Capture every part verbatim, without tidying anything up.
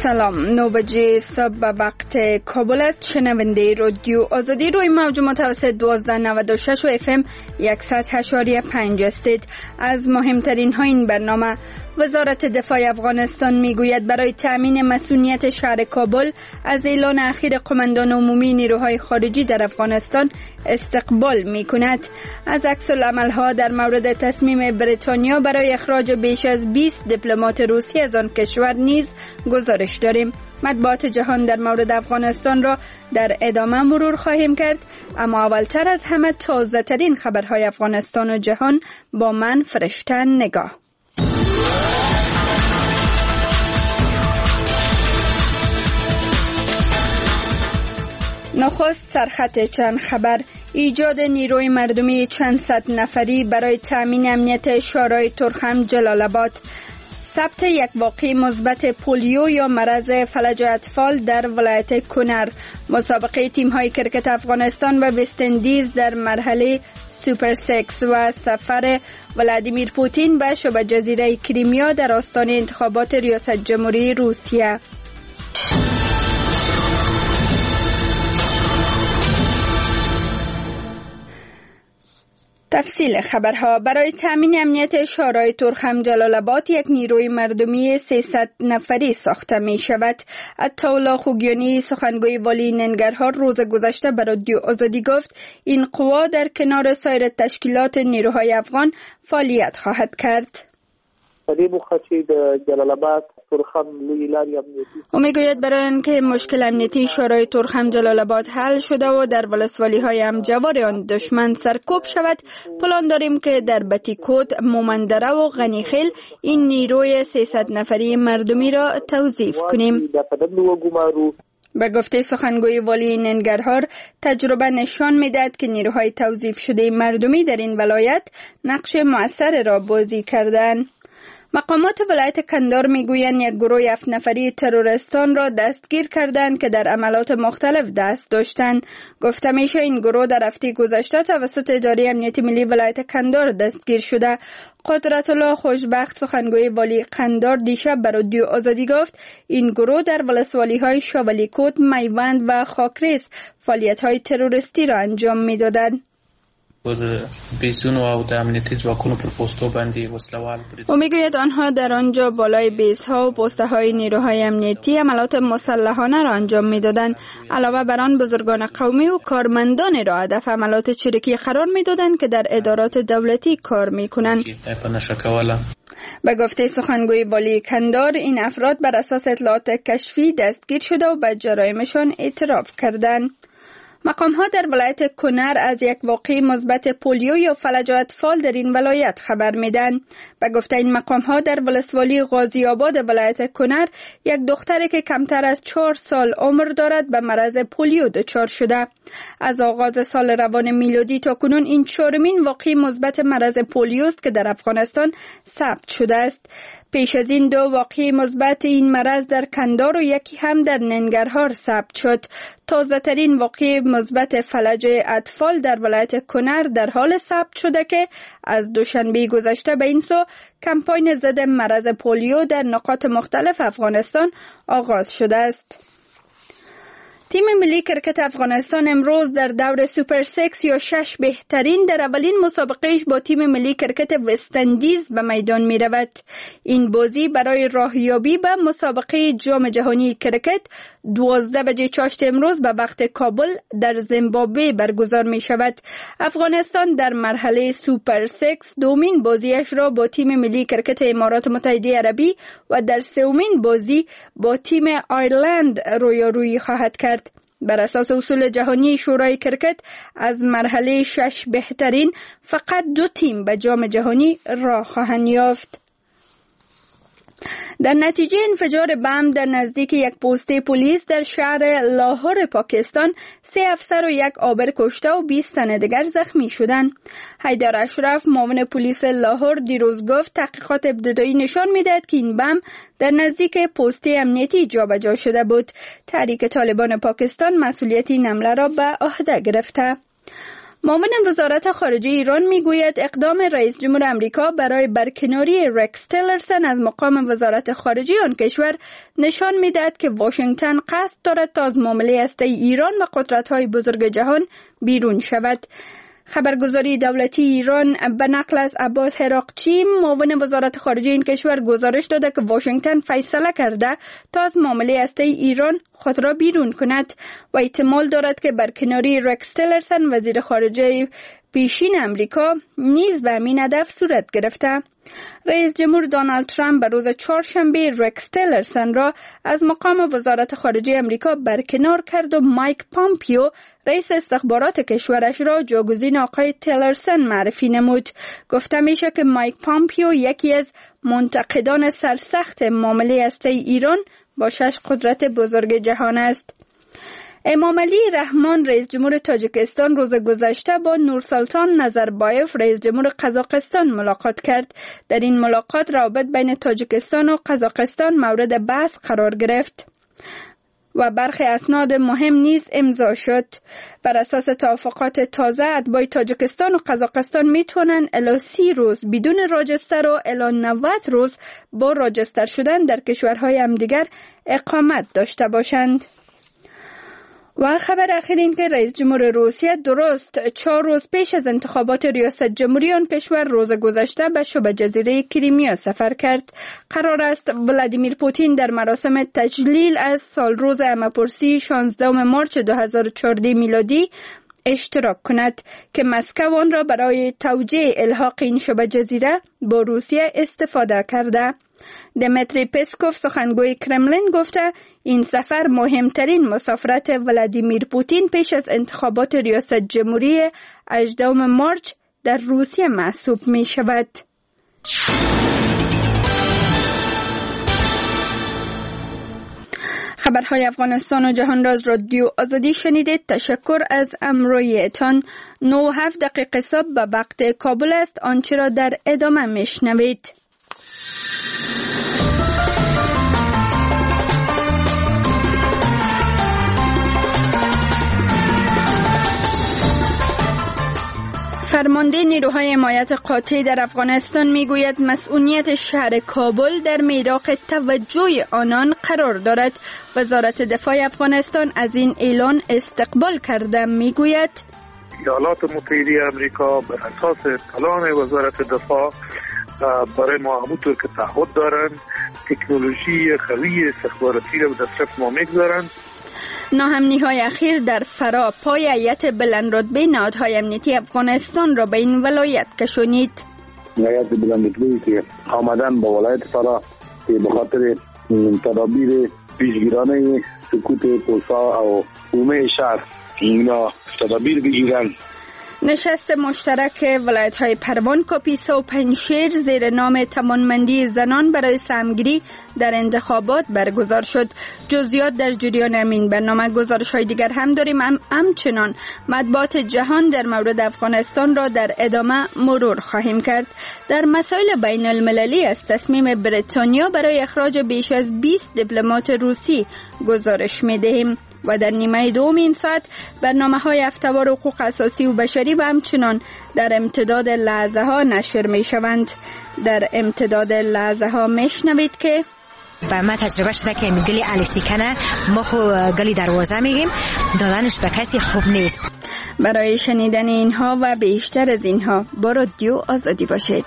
سلام، نو بجه صبح به وقت کابل است. شنونده رادیو آزادی روی موج متوسط دوازده نود و شش و اف ام صد و هشت و پنج هستید. از مهمترین ها این برنامه: وزارت دفاع افغانستان میگوید برای تأمین مسئولیت شهر کابل از اعلان اخیر قماندان عمومی نیروهای خارجی در افغانستان استقبال میکند. از عکس العمل ها در مورد تصمیم بریتانیا برای اخراج بیش از بیست دیپلمات روسی از آن کشور نیز گزارش داریم. مطبوعات جهان در مورد افغانستان را در ادامه مرور خواهیم کرد، اما اولتر از همه تازه ترین خبرهای افغانستان و جهان با من فرشته نگاه. نخست سرخط چند خبر: ایجاد نیروی مردمی چند صد نفری برای تامین امنیت شورای ترخم جلال آباد. ثبت یک واقعه مثبت پولیو یا مرض فلج اطفال در ولایت کنر. مسابقه تیم‌های کرکت افغانستان و وست اندیز در مرحله سوپر سکس و سفر ولادیمیر پوتین به شبه جزیره کریمیا در آستانه انتخابات ریاست جمهوری روسیه. تفصیل خبرها: برای تامین امنیت شورای ترخم جلال آباد یک نیروی مردمی سیصد نفری ساخته می شود. عطاالله خوگیانی سخنگوی والی ننگرهار روز گذشته به رادیو آزادی گفت این قوا در کنار سایر تشکیلات نیروهای افغان فعالیت خواهد کرد. او میگوید برای اینکه مشکل امنیتی شورای ترخم جلال آباد حل شده و در ولسوالی های همجوار آن دشمن سرکوب شود، پلان داریم که در بتیکوت، مومندره و غنیخیل این نیروی سیصد نفری مردمی را توظیف کنیم. به گفته سخنگوی والی ننگرهار، تجربه نشان میدهد که نیروهای توظیف شده مردمی در این ولایت نقش مؤثر را بازی کردند. مقامات ولایت کندهار میگویند یک گروه هفت نفری تروریستان را دستگیر کردند که در عملات مختلف دست داشتند. گفته میشه این گروه در هفته گذشته توسط اداره امنیت ملی ولایت کندهار دستگیر شده. قدرت الله خوشبخت سخنگوی والی کندهار دیشب به رادیو آزادی گفت این گروه در ولسوالی های شاولیکوت، میوند و خاکریز فعالیت های تروریستی را انجام میدادند. او میگوید آنها در آنجا بالای بیسها و پسته های نیروهای امنیتی عملات مسلحانه را انجام میدادند. علاوه بر آن بزرگان قومی و کارمندان را هدف عملات چریکی قرار میدادند که در ادارات دولتی کار میکنند. به گفته سخنگوی والی کندهار این افراد بر اساس اطلاعات کشفی دستگیر شده و به جرایمشان اعتراف کردند. مقام ها در ولایت کنر از یک واقعه مثبت پولیو یا فلج اطفال در این ولایت خبر میدن. به گفته این مقام ها در ولسوالی غازی آباد ولایت کنر یک دختری که کمتر از چهار سال عمر دارد به مرض پولیو دچار شده. از آغاز سال روان میلادی تا کنون این چهارمین واقعه مثبت مرض پولیو است که در افغانستان ثبت شده است. پیش از این دو واقعه مثبت این مرض در کندهار و یکی هم در ننگرهار ثبت شد. تازه ترین واقعه مثبت فلج اطفال در ولایت کنر در حال ثبت شده که از دوشنبه گذشته به این سو کمپاین ضد مرض پولیو در نقاط مختلف افغانستان آغاز شده است. تیم ملی کرکت افغانستان امروز در دور سوپر سکس یا شش بهترین در اولین مسابقهش با تیم ملی کرکت وست اندیز به میدان می رود. این بازی برای راهیابی به مسابقه جام جهانی کرکت دوازده بجه چاشت امروز به وقت کابل در زیمبابوه برگزار می شود. افغانستان در مرحله سوپر سکس دومین بازیش را با تیم ملی کرکت امارات متحده عربی و در سومین بازی با تیم آیرلند رویارویی خواهد کرد. بر اساس اصول جهانی شورای کرکت از مرحله شش بهترین فقط دو تیم به جام جهانی راه خواهند یافت. در نتیجه انفجار بم در نزدیک یک پست پلیس در شهر لاهور پاکستان سه افسر و یک آبر کشته و بیست تن دیگر زخمی شدند. حیدر اشرف معاون پلیس لاهور دیروز گفت تحقیقات ابتدایی نشان می‌دهد که این بم در نزدیک پست امنیتی جابجا شده بود. تحریک طالبان پاکستان مسئولیت این حمله را به عهده گرفته. معاون وزارت خارجه ایران میگوید اقدام رئیس جمهور آمریکا برای برکناری رکس تیلرسن از مقام وزارت خارجه آن کشور نشان میدهد که واشنگتن قصد دارد تا از معامله هسته‌ای ایران و قدرت‌های بزرگ جهان بیرون شود. خبرگزاری دولتی ایران به نقل از عباس هراقچی معاون وزارت خارجه این کشور گزارش داده که واشنگتن فیصله کرده تا از معامله هسته‌ای ایران خود را بیرون کند و احتمال دارد که برکناری رکس تیلرسن وزیر خارجه پیشین امریکا نیز به همین هدف صورت گرفته. رئیس جمهور دونالد ترامپ به روز چهارشنبه رکس تیلرسن را از مقام وزارت خارجه امریکا برکنار کرد و مایک پامپیو رئیس استخبارات کشورش را جاگزین آقای تیلرسن معرفی نمود. گفته میشه که مایک پامپیو یکی از منتقدان سرسخت معامله هسته‌ای ایران با شش قدرت بزرگ جهان است. امام علی رحمان رئیس جمهور تاجیکستان روز گذشته با نورسلطان نظربایف رئیس جمهور قزاقستان ملاقات کرد. در این ملاقات روابط بین تاجیکستان و قزاقستان مورد بحث قرار گرفت و برخی اسناد مهم نیز امضا شد. بر اساس توافقات تازه اتباع تاجیکستان و قزاقستان میتونن الی سی روز بدون راجستر و الی نود روز با راجستر شدن در کشورهای همدیگر اقامت داشته باشند. و خبر اخیر این که رئیس جمهور روسیه درست چهار روز پیش از انتخابات ریاست جمهوری آن کشور روز گذشته به شبه جزیره کریمیا سفر کرد. قرار است ولادیمیر پوتین در مراسم تجلیل از سال روز همه‌پرسی شانزدهم مارس دو هزار و چهارده میلادی اشتراک کند که مسکو آن را برای توجیه الحاق این شبه جزیره با روسیه استفاده کرده. دمیتری پسکوف سخنگوی کرملین گفته این سفر مهمترین مسافرت ولادیمیر پوتین پیش از انتخابات ریاست جمهوری هجدهم مارس در روسیه محسوب می شود. خبرهای افغانستان و جهان را از رادیو آزادی شنیدید. تشکر از همراهیتان. نه و هفت دقیقه صبح به وقت کابل است. آنچه را در ادامه میشنوید. فرمانده نیروهای حمایت قاطع در افغانستان میگوید مسئولیت شهر کابل در میراق توجه آنان قرار دارد. وزارت دفاع افغانستان از این اعلان استقبال کرده. میگوید ایالات متحده آمریکا بر اساس اعلان وزارت دفاع برای ما همونطور که تعهد دارند تکنولوژی قوی استخباراتی را به دسترس ما میگذارند. ناهمنی‌های اخیر در فرا پای هیئت بلند رتبه نهادهای امنیتی افغانستان را به این ولایت کشانید. هیئت بلند رتبه‌ای که آمدن با ولایت فرا که به خاطر تدابیر پیشگیرانه سکوت پولسا و عموم شهر اینا تدابیر بگیرند. نشست مشترک ولایت‌های پروان، کاپیسا و پنجشیر زیر نام توانمندی زنان برای سهمگیری در انتخابات برگزار شد. جزئیات در جریان همین برنامه. گزارش‌های دیگر هم داریم. هم همچنان مطبوعات جهان در مورد افغانستان را در ادامه مرور خواهیم کرد. در مسائل بین المللی از تصمیم بریتانیا برای اخراج بیش از بیست دیپلمات روسی گزارش می‌دهیم. و در نیمه دوم این ساعت برنامه‌های هفته‌وار حقوق اساسی و بشری و همچنان در امتداد لحظه ها نشر می شوند. در امتداد لحظه ها می شنوید که و ما تجربه شده که گلی الیستیکنه ما خو گلی دروازه میگیم دادنش به کسی خوب نیست. برای شنیدن اینها و بیشتر از اینها با رادیو آزادی باشید.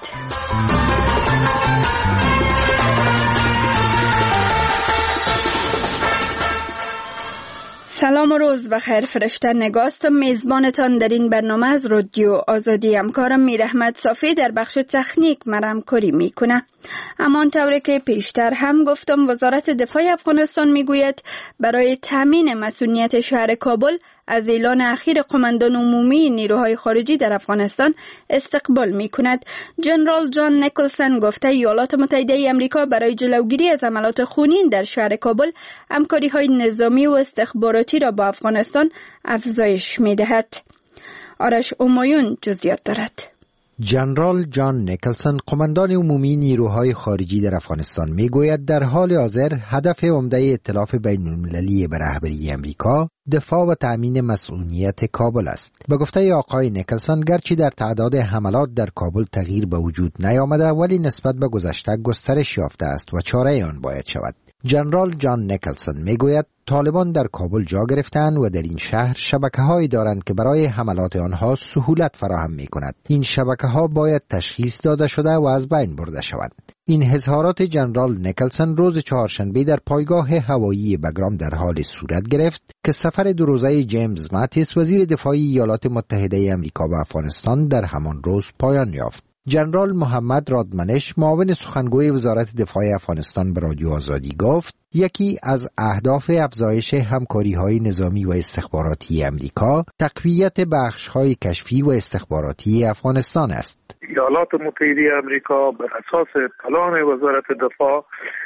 سلام و روز بخیر. فرشته نگاستم میزبانتان در این برنامه از رادیو آزادی. همکارم میر احمد صافی در بخش تکنیک مرا کاری میکنه. همان طوری که پیشتر هم گفتم وزارت دفاع افغانستان میگوید برای تامین مسئولیت شهر کابل از اعلان اخیر قماندان عمومی نیروهای خارجی در افغانستان استقبال میکند. جنرال جان نیکلسن گفته ایالات متحده آمریکا برای جلوگیری از حملات خونین در شهر کابل همکاری‌های نظامی و استخباراتی را با افغانستان افزایش میدهد. آرش اومایون جزئیات دارد. ژنرال جان نیکلسون قماندان عمومی نیروهای خارجی در افغانستان میگوید در حال حاضر هدف عمده ائتلاف بین المللی به رهبری امریکا دفاع و تأمین مسئولیت کابل است. به گفته آقای نیکلسون گرچه در تعداد حملات در کابل تغییر به وجود نیامده ولی نسبت به گذشته گسترش یافته است و چاره آن باید شود. ژنرال جان نیکلسون میگوید طالبان در کابل جا گرفتند و در این شهر شبکه‌هایی دارند که برای حملات آنها سهولت فراهم می‌کند. این شبکه‌ها باید تشخیص داده شده و از بین برده شوند. این اظهارات ژنرال نیکلسون روز چهارشنبه در پایگاه هوایی بگرام در حال صورت گرفت که سفر دو روزه جیمز ماتیس وزیر دفاع ایالات متحده آمریکا به افغانستان در همان روز پایان یافت. ژنرال محمد رادمنش معاون سخنگوی وزارت دفاع افغانستان به رادیو آزادی گفت یکی از اهداف افزایش همکاری‌های نظامی و استخباراتی آمریکا تقویت بخش‌های کشفی و استخباراتی افغانستان است. ایالات متحده آمریکا بر اساس پلان وزارت دفاع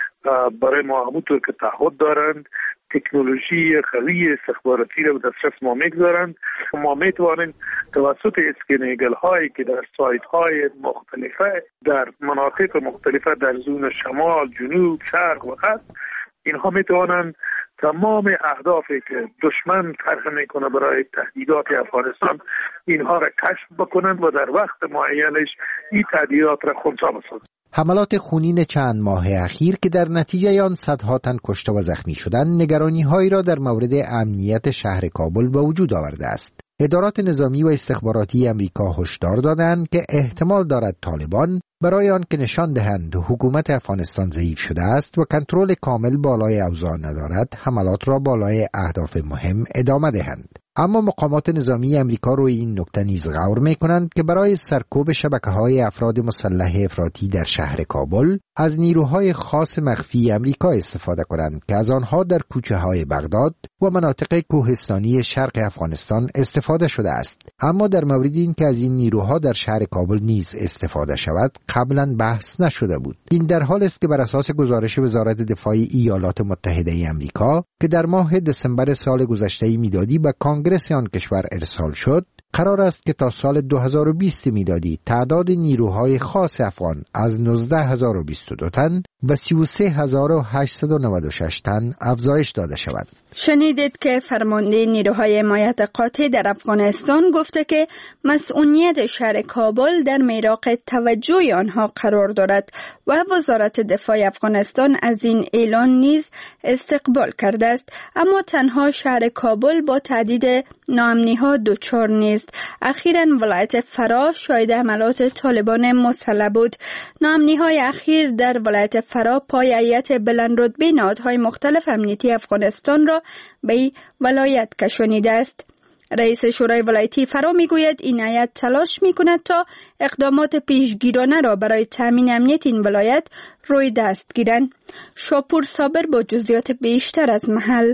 برای ما همونطور که تعهد دارند تکنولوژی قوی استخباراتی را به دسترس ما میگذارند. ما میتوانیم توسط اسکنیگل هایی که در سایت های مختلفه در مناطق مختلفه در زون شمال، جنوب، شرق و غرب اینها میتوانند تمام اهدافی که دشمن طرح میکنه برای تهدیدات افغانستان اینها را کشف بکنند و در وقت معینش این تهدیدات را خنثی بسازند. حملات خونین چند ماه اخیر که در نتیجه آن صدها تن کشته و زخمی شدند نگرانی‌هایی را در مورد امنیت شهر کابل به وجود آورده است. ادارات نظامی و استخباراتی امریکا هشدار دادند که احتمال دارد طالبان برای آن که نشان دهند حکومت افغانستان ضعیف شده است و کنترل کامل بالای اوضاع ندارد حملات را بالای اهداف مهم ادامه دهند. اما مقامات نظامی امریکا روی این نکته نیز غور می‌کنند که برای سرکوب شبکه‌های افراد مسلح افراطی در شهر کابل از نیروهای خاص مخفی امریکا استفاده کنند که از آنها در کوچه‌های بغداد و مناطق کوهستانی شرق افغانستان استفاده شده است. اما در مورد این که از این نیروها در شهر کابل نیز استفاده شود قبلا بحث نشده بود. این در حال است که بر اساس گزارش وزارت دفاع ایالات متحده آمریکا که در ماه دسامبر سال گذشته میلادی به کانگرس آن کشور ارسال شد قرار است که تا سال دو هزار و بیست میلادی تعداد نیروهای خاص افغان از نوزده هزار و بیست و دو تن و سی و سه هزار و هشتصد و نود و شش تن افزایش داده شود. شنیدید که فرمانده نیروهای حمایت قاطع در افغانستان گفته که مسئولیت شهر کابل در میراق توجه آنها قرار دارد و وزارت دفاع افغانستان از این اعلان نیز استقبال کرده است. اما تنها شهر کابل با تهدید ناامنی‌ها دچار نیست. اخیراً ولایت فرا شاهد حملات طالبان مسلح بود. ناامنی‌های اخیر در ولایت فرا پای هیئت بلندرتبه نهادهای مختلف امنیتی افغانستان را به ولایت کشانیده است. رئیس شورای ولایتی فرا میگوید این هیئت تلاش میکند تا اقدامات پیشگیرانه را برای تامین امنیت این ولایت روی دست گیرند. شاپور صابر با جزئیات بیشتر از محل.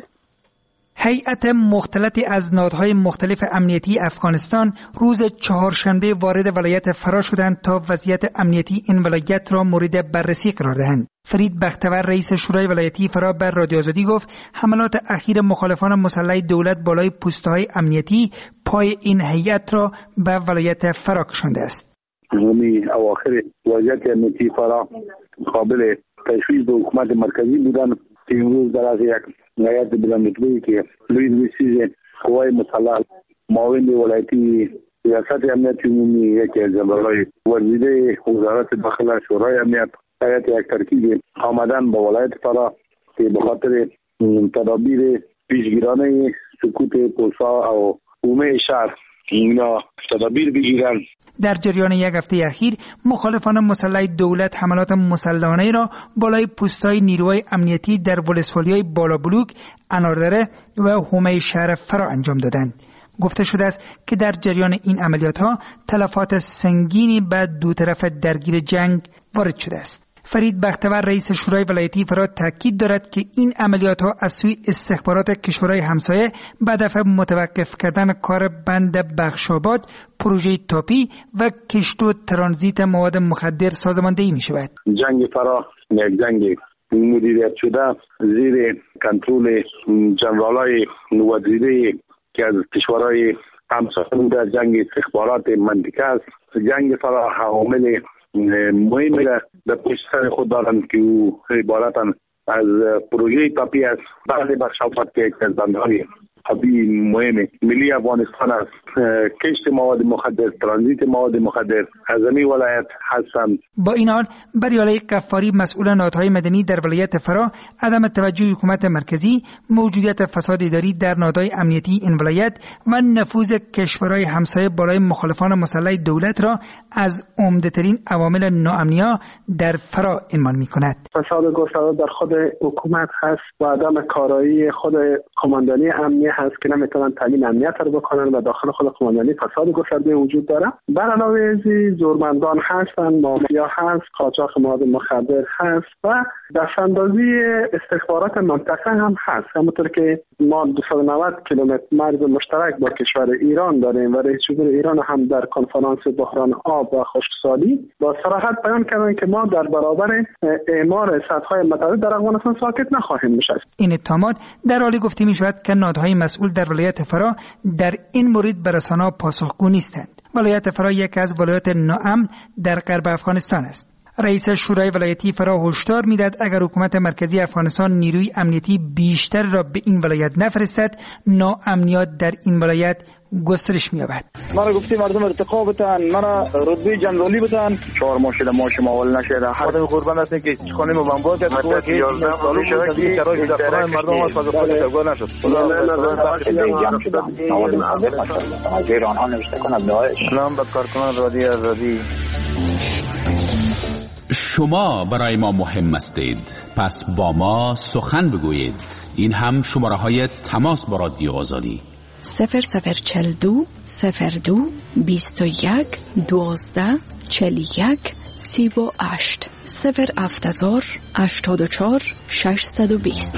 هیئت مختلطی از نهادهای مختلف امنیتی افغانستان روز چهارشنبه وارد ولایت فرا شدند تا وضعیت امنیتی این ولایت را مورد بررسی قرار دهند. فرید بختور رئیس شورای ولایتی فرا بر رادیو آزادی گفت حملات اخیر مخالفان مسلح دولت بالای پست‌های امنیتی پای این هیئت را به ولایت فرا کشانده است. همین اواخر وضعیت امنیتی فرا قابل تشخیص به حکومت مرکزی بودن. امروز در از یک هیئت بلندرتبه‌ای که لوئیس ویسیز قوای مسلح معاون ولایتی ریاست امنیت عمومی یکی از جنرال‌های وزیر وزارت داخله شورای امنیت هیئت یک ترکیب آمدن به ولایت فرا که به خاطر تدابیر پیشگیرانه سکوت پولسا و عموم شهر اینا تدابیر بگیرن. در جریان یک هفته اخیر مخالفان مسلح دولت حملات مسلحانه را بالای پست‌های نیروهای امنیتی در ولسوالی‌های بالا بلوک، اناردره و حومه شهر فرا انجام دادند. گفته شده است که در جریان این عملیات‌ها تلفات سنگینی به دو طرف درگیر جنگ وارد شده است. فرید بختور رئیس شورای ولایتی فرا تاکید دارد که این عملیات‌ها از سوی استخبارات کشورهای همسایه به دفع متوقف کردن کار بند بخشاباد، پروژه تاپی و کشت و ترانزیت مواد مخدر سازماندهی می‌شود. جنگ فرا یک جنگ مدیریت شده زیر کنترل جنرال‌های نوادزیده که از کشورهای همسایه در جنگ استخبارات منطقه است. جنگ فرا عوامل مهمی را در پشت سر خود دارند که او عبارتاً از پروژه تاپی است. بعضی بخشافت که از بندهای آبی مهم ملی افغانستان است، کشت مواد مخدر، ترانزیت مواد مخدر از این ولایت هستند. با این حال بریالای قفاری مسئول نهادهای مدنی در ولایت فرا عدم توجه حکومت مرکزی، موجودیت فساد اداری در نهادهای امنیتی این ولایت و نفوذ کشورهای همسایه بالای مخالفان مسلح دولت را از عمده‌ترین عوامل ناامنی در فرا عنوان می‌کند. فساد گسترده در خود حکومت هست و عدم کارایی خود قماندانی امنیه هست که نمیتونن تامین امنیت رو بکنن و داخل خود قماندانی فساد گسترده وجود داره. بر علاوه ازی زورمندان هستن، مافیا هست، قاچاق مواد مخدر هست و دستاندازی استخبارات منطقه هم هست. همونطور که ما دویست و نود کیلومتر مرز مشترک با کشور ایران داریم و رئیس جمهور ایران هم در کنفرانس بحران آب و خشکسالی با صراحت بیان کردن که ما در برابر اعمار سدهای متعدد در افغانستان ساکت نخواهیم نشست. این اتهامات در حالی گفته می شود که نهادهای مسئول در ولایت فرا در این مورد به رسانه‌ها پاسخگو نیستند. ولایت فرا یکی از ولایات ناامن در غرب افغانستان است. رئیس شورای ولایتی فرا هشدار میداد اگر حکومت مرکزی افغانستان نیروی امنیتی بیشتر را به این ولایت نفرستد، ناامنیت در این ولایت گسترش می‌یابد. ما را گفتی مردم ارتقا بتن، مرا رتبه جنرالی بتن، چهار ماه شده ما شما اول نشده. هر قربان هستن که خانه ما بمبار کرد، تو که یازده سال شده که ترای دفتران مردم ما سازه خود تگو نشد. ایران ها نوشته کنند داعش. سلام به کارکنان رادیو آزادی. شما برای ما مهم هستید، پس با ما سخن بگویید. این هم شماره های تماس با رادیو آزادی: صفر صفر چل دو صفر دو بیست و یک دوازده چل یک سی و هشت صفر هفتازار هشتاد و چهار ششصد و بیست.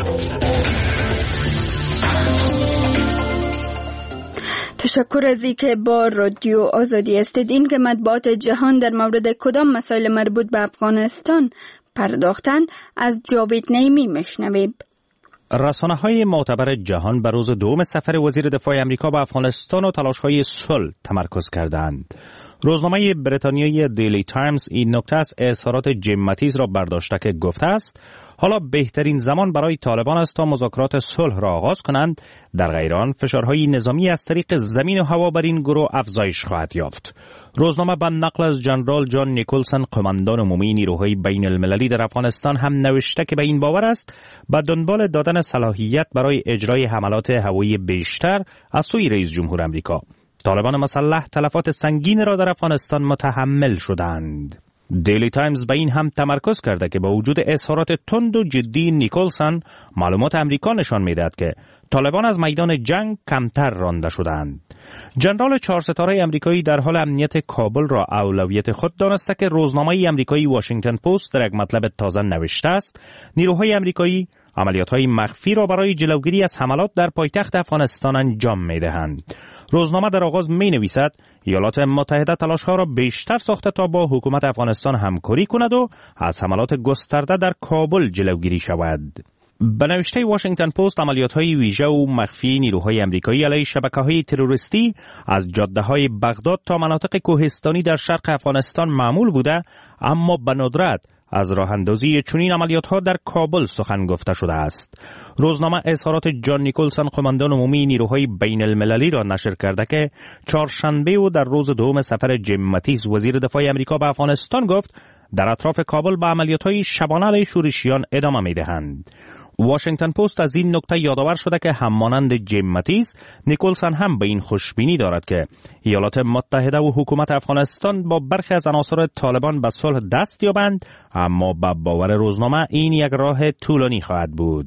تشکر از اینکه با رادیو آزادی هستید. این که مطبوعات جهان در مورد کدام مسائل مربوط به افغانستان پرداختن، از جاوید نعیمی میشنویم. رسانه‌های معتبر جهان بر روز دوم سفر وزیر دفاع آمریکا به افغانستان و تلاش‌های صلح تمرکز کردند. روزنامه بریتانیایی دیلی تایمز این نکته از اظهارات جیم ماتیز را برداشته که گفته است حالا بهترین زمان برای طالبان است تا مذاکرات صلح را آغاز کنند. در غیر آن فشارهای نظامی از طریق زمین و هوا بر این گروه افزایش خواهد یافت. روزنامه به نقل از جنرال جان نیکلسن، قماندان عمومی نیروهای بین المللی در افغانستان، هم نوشته که به این باور است به دنبال دادن صلاحیت برای اجرای حملات هوایی بیشتر از سوی رئیس جمهور آمریکا. طالبان مسلح تلفات سنگین را در افغانستان متحمل شدند. دیلی تایمز به این هم تمرکز کرده که با وجود اظهارات تند و جدی نیکلسن، معلومات آمریکا نشان می‌دهد که طالبان از میدان جنگ کمتر رانده شدند. جنرال چهار ستاره آمریکایی در حال امنیت کابل را اولویت خود دانسته که روزنامه آمریکایی واشنگتن پست در یک مطلب تازه نوشته است نیروهای آمریکایی عملیات‌های مخفی را برای جلوگیری از حملات در پایتخت افغانستان انجام می‌دهند. روزنامه در آغاز می‌نویسد ایالات متحده تلاش‌ها را بیشتر ساخته تا با حکومت افغانستان همکاری کند و از حملات گسترده در کابل جلوگیری شود. به نوشته واشنگتن پست، عملیات‌های ویژه و مخفی نیروهای آمریکایی علیه شبکه‌های تروریستی از جاده‌های بغداد تا مناطق کوهستانی در شرق افغانستان معمول بوده، اما به ندرت از راه اندازی چنین عملیات‌ها در کابل سخن گفته شده است. روزنامه اظهارات جان نیکلسن، قماندان عمومی نیروهای بین المللی را نشر کرده که چهارشنبه و در روز دوم سفر جیم ماتیز وزیر دفاع آمریکا به افغانستان گفت در اطراف کابل به عملیات‌های شبانه علیه شورشیان ادامه می‌دهند. واشنگتن پست از این نکته یادآور شده که همانند جیم ماتیز، نیکلسن هم به این خوشبینی دارد که ایالات متحده و حکومت افغانستان با برخی از عناصر طالبان به صلح دست یابند، اما به باور روزنامه این یک راه طولانی خواهد بود.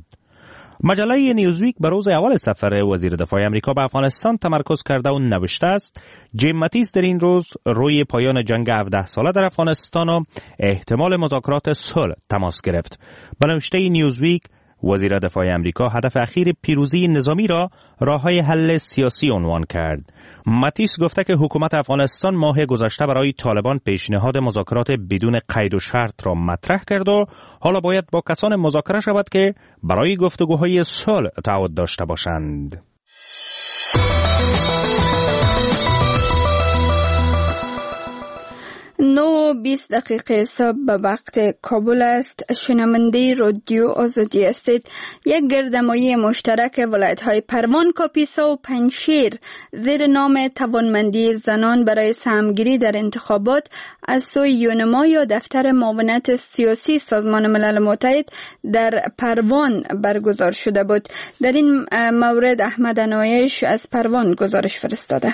مجله نیوزویک به روز اول سفر وزیر دفاع آمریکا به افغانستان تمرکز کرده و نوشته است جیم ماتیز در این روز روی پایان جنگ هفده ساله در افغانستان و احتمال مذاکرات صلح تماس گرفت. به نوشته نیوزویک، وزیر دفاع آمریکا هدف اخیر پیروزی نظامی را راه‌های حل سیاسی عنوان کرد. ماتیس گفته که حکومت افغانستان ماه گذشته برای طالبان پیشنهاد مذاکرات بدون قید و شرط را مطرح کرد و حالا باید با کسان مذاکره شود که برای گفتگوهای صلح تعهد داشته باشند. و بیست دقیقه صبح به وقت کابل است. شنونده رادیو آزادی هستید. یک گردمایی مشترک ولایت‌های پروان، کاپیسا و پنجشیر زیر نام توانمندی زنان برای سهمگیری در انتخابات از سوی یونما یا دفتر معاونت سیاسی سازمان ملل متحد در پروان برگزار شده بود. در این مورد احمد انایش از پروان گزارش فرستاده.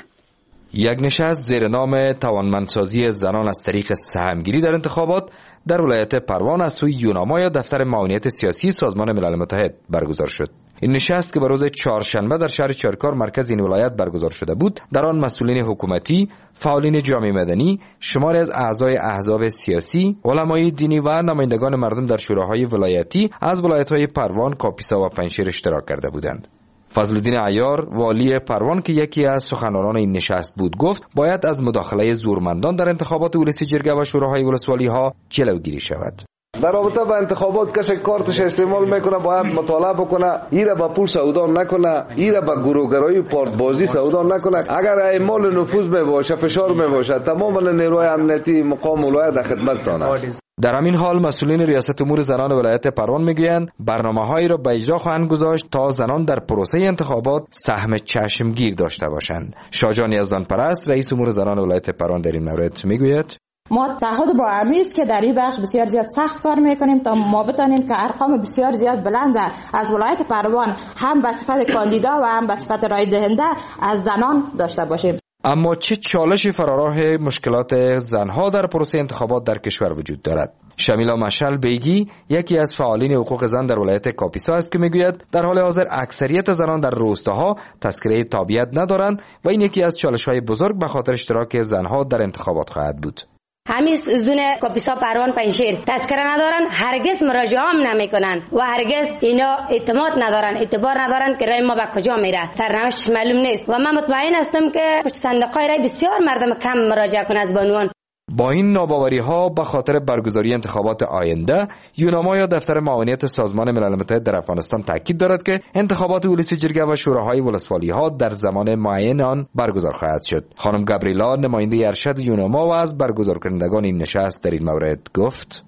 یک نشست زیر نام توانمندسازی زنان از طریق سهمگیری در انتخابات در ولایت پروان از سوی یونما یا دفتر معاونت سیاسی سازمان ملل متحد برگزار شد. این نشست که به روز چهارشنبه در شهر چرکار مرکز این ولایت برگزار شده بود، در آن مسئولین حکومتی، فعالین جامعه مدنی، شماری از اعضای احزاب سیاسی، علمای دینی و نمایندگان مردم در شوراهای ولایتی از ولایت‌های پروان، کاپیسا و پنجشیر اشتراک کرده بودند. فضلالدین عیار والی پروان که یکی از سخنرانان این نشست بود گفت باید از مداخله زورمندان در انتخابات ولسی جرگه و شوراهای ولسوالی ها جلوگیری شود. در رابطه با انتخابات کسی کارتش استعمال میکنه باید مطالعه بکنه، ایره با پول سودا نکنه، ایره با گروگرایی و پارت بازی سودا نکنه. اگر اعمال نفوذ میباشه، فشار میباشه، تمام نیروهای امنیتی مقام ولایت در خدمتتان است. در همین حال مسئولین ریاست امور زنان ولایت پروان میگویند برنامه‌هایی را به اجرا خواهند گذاشت تا زنان در پروسه انتخابات سهم چشمگیر داشته باشند. شاهجان یزدانپرست رئیس امور زنان ولایت پروان در این مورد میگوید ما تعهد با امی است که در این بخش بسیار زیاد سخت کار میکنیم تا ما بتانیم که ارقام بسیار زیاد بلند از ولایت پروان هم به صفت کاندیدا و هم به صفت رای دهنده از زنان داشته باشیم. اما چه چالشی فراراه مشکلات زنها در پروسه انتخابات در کشور وجود دارد؟ شمیلا مشعل بیگی یکی از فعالین حقوق زن در ولایت کاپیسا است که میگوید در حال حاضر اکثریت زنان در روستاها تذکره تابعیت ندارند و این یکی از چالش‌های بزرگ به خاطر اشتراک زنها در انتخابات خواهد بود. همین زون کاپیسا، پروان، پنجشیر تذکره ندارن، هرگز مراجعه هم نمیکنن و هرگز اینا اعتماد ندارن، اعتبار ندارن که رای ما به کجا میره، سرنوشتش معلوم نیست و من مطمئن هستم که پشت صندوق‌های رای بسیار مردم کم مراجعه کنه از بانوان. با این ناباوری ها به خاطر برگزاری انتخابات آینده، یونما یا دفتر معاونت سازمان ملل متحد در افغانستان تاکید دارد که انتخابات ولسی جرگه و شوراهای ولسوالی ها در زمان معین آن برگزار خواهد شد. خانم گابریلا نماینده ارشد یونما و از برگزار کنندگان این نشست در این مورد گفت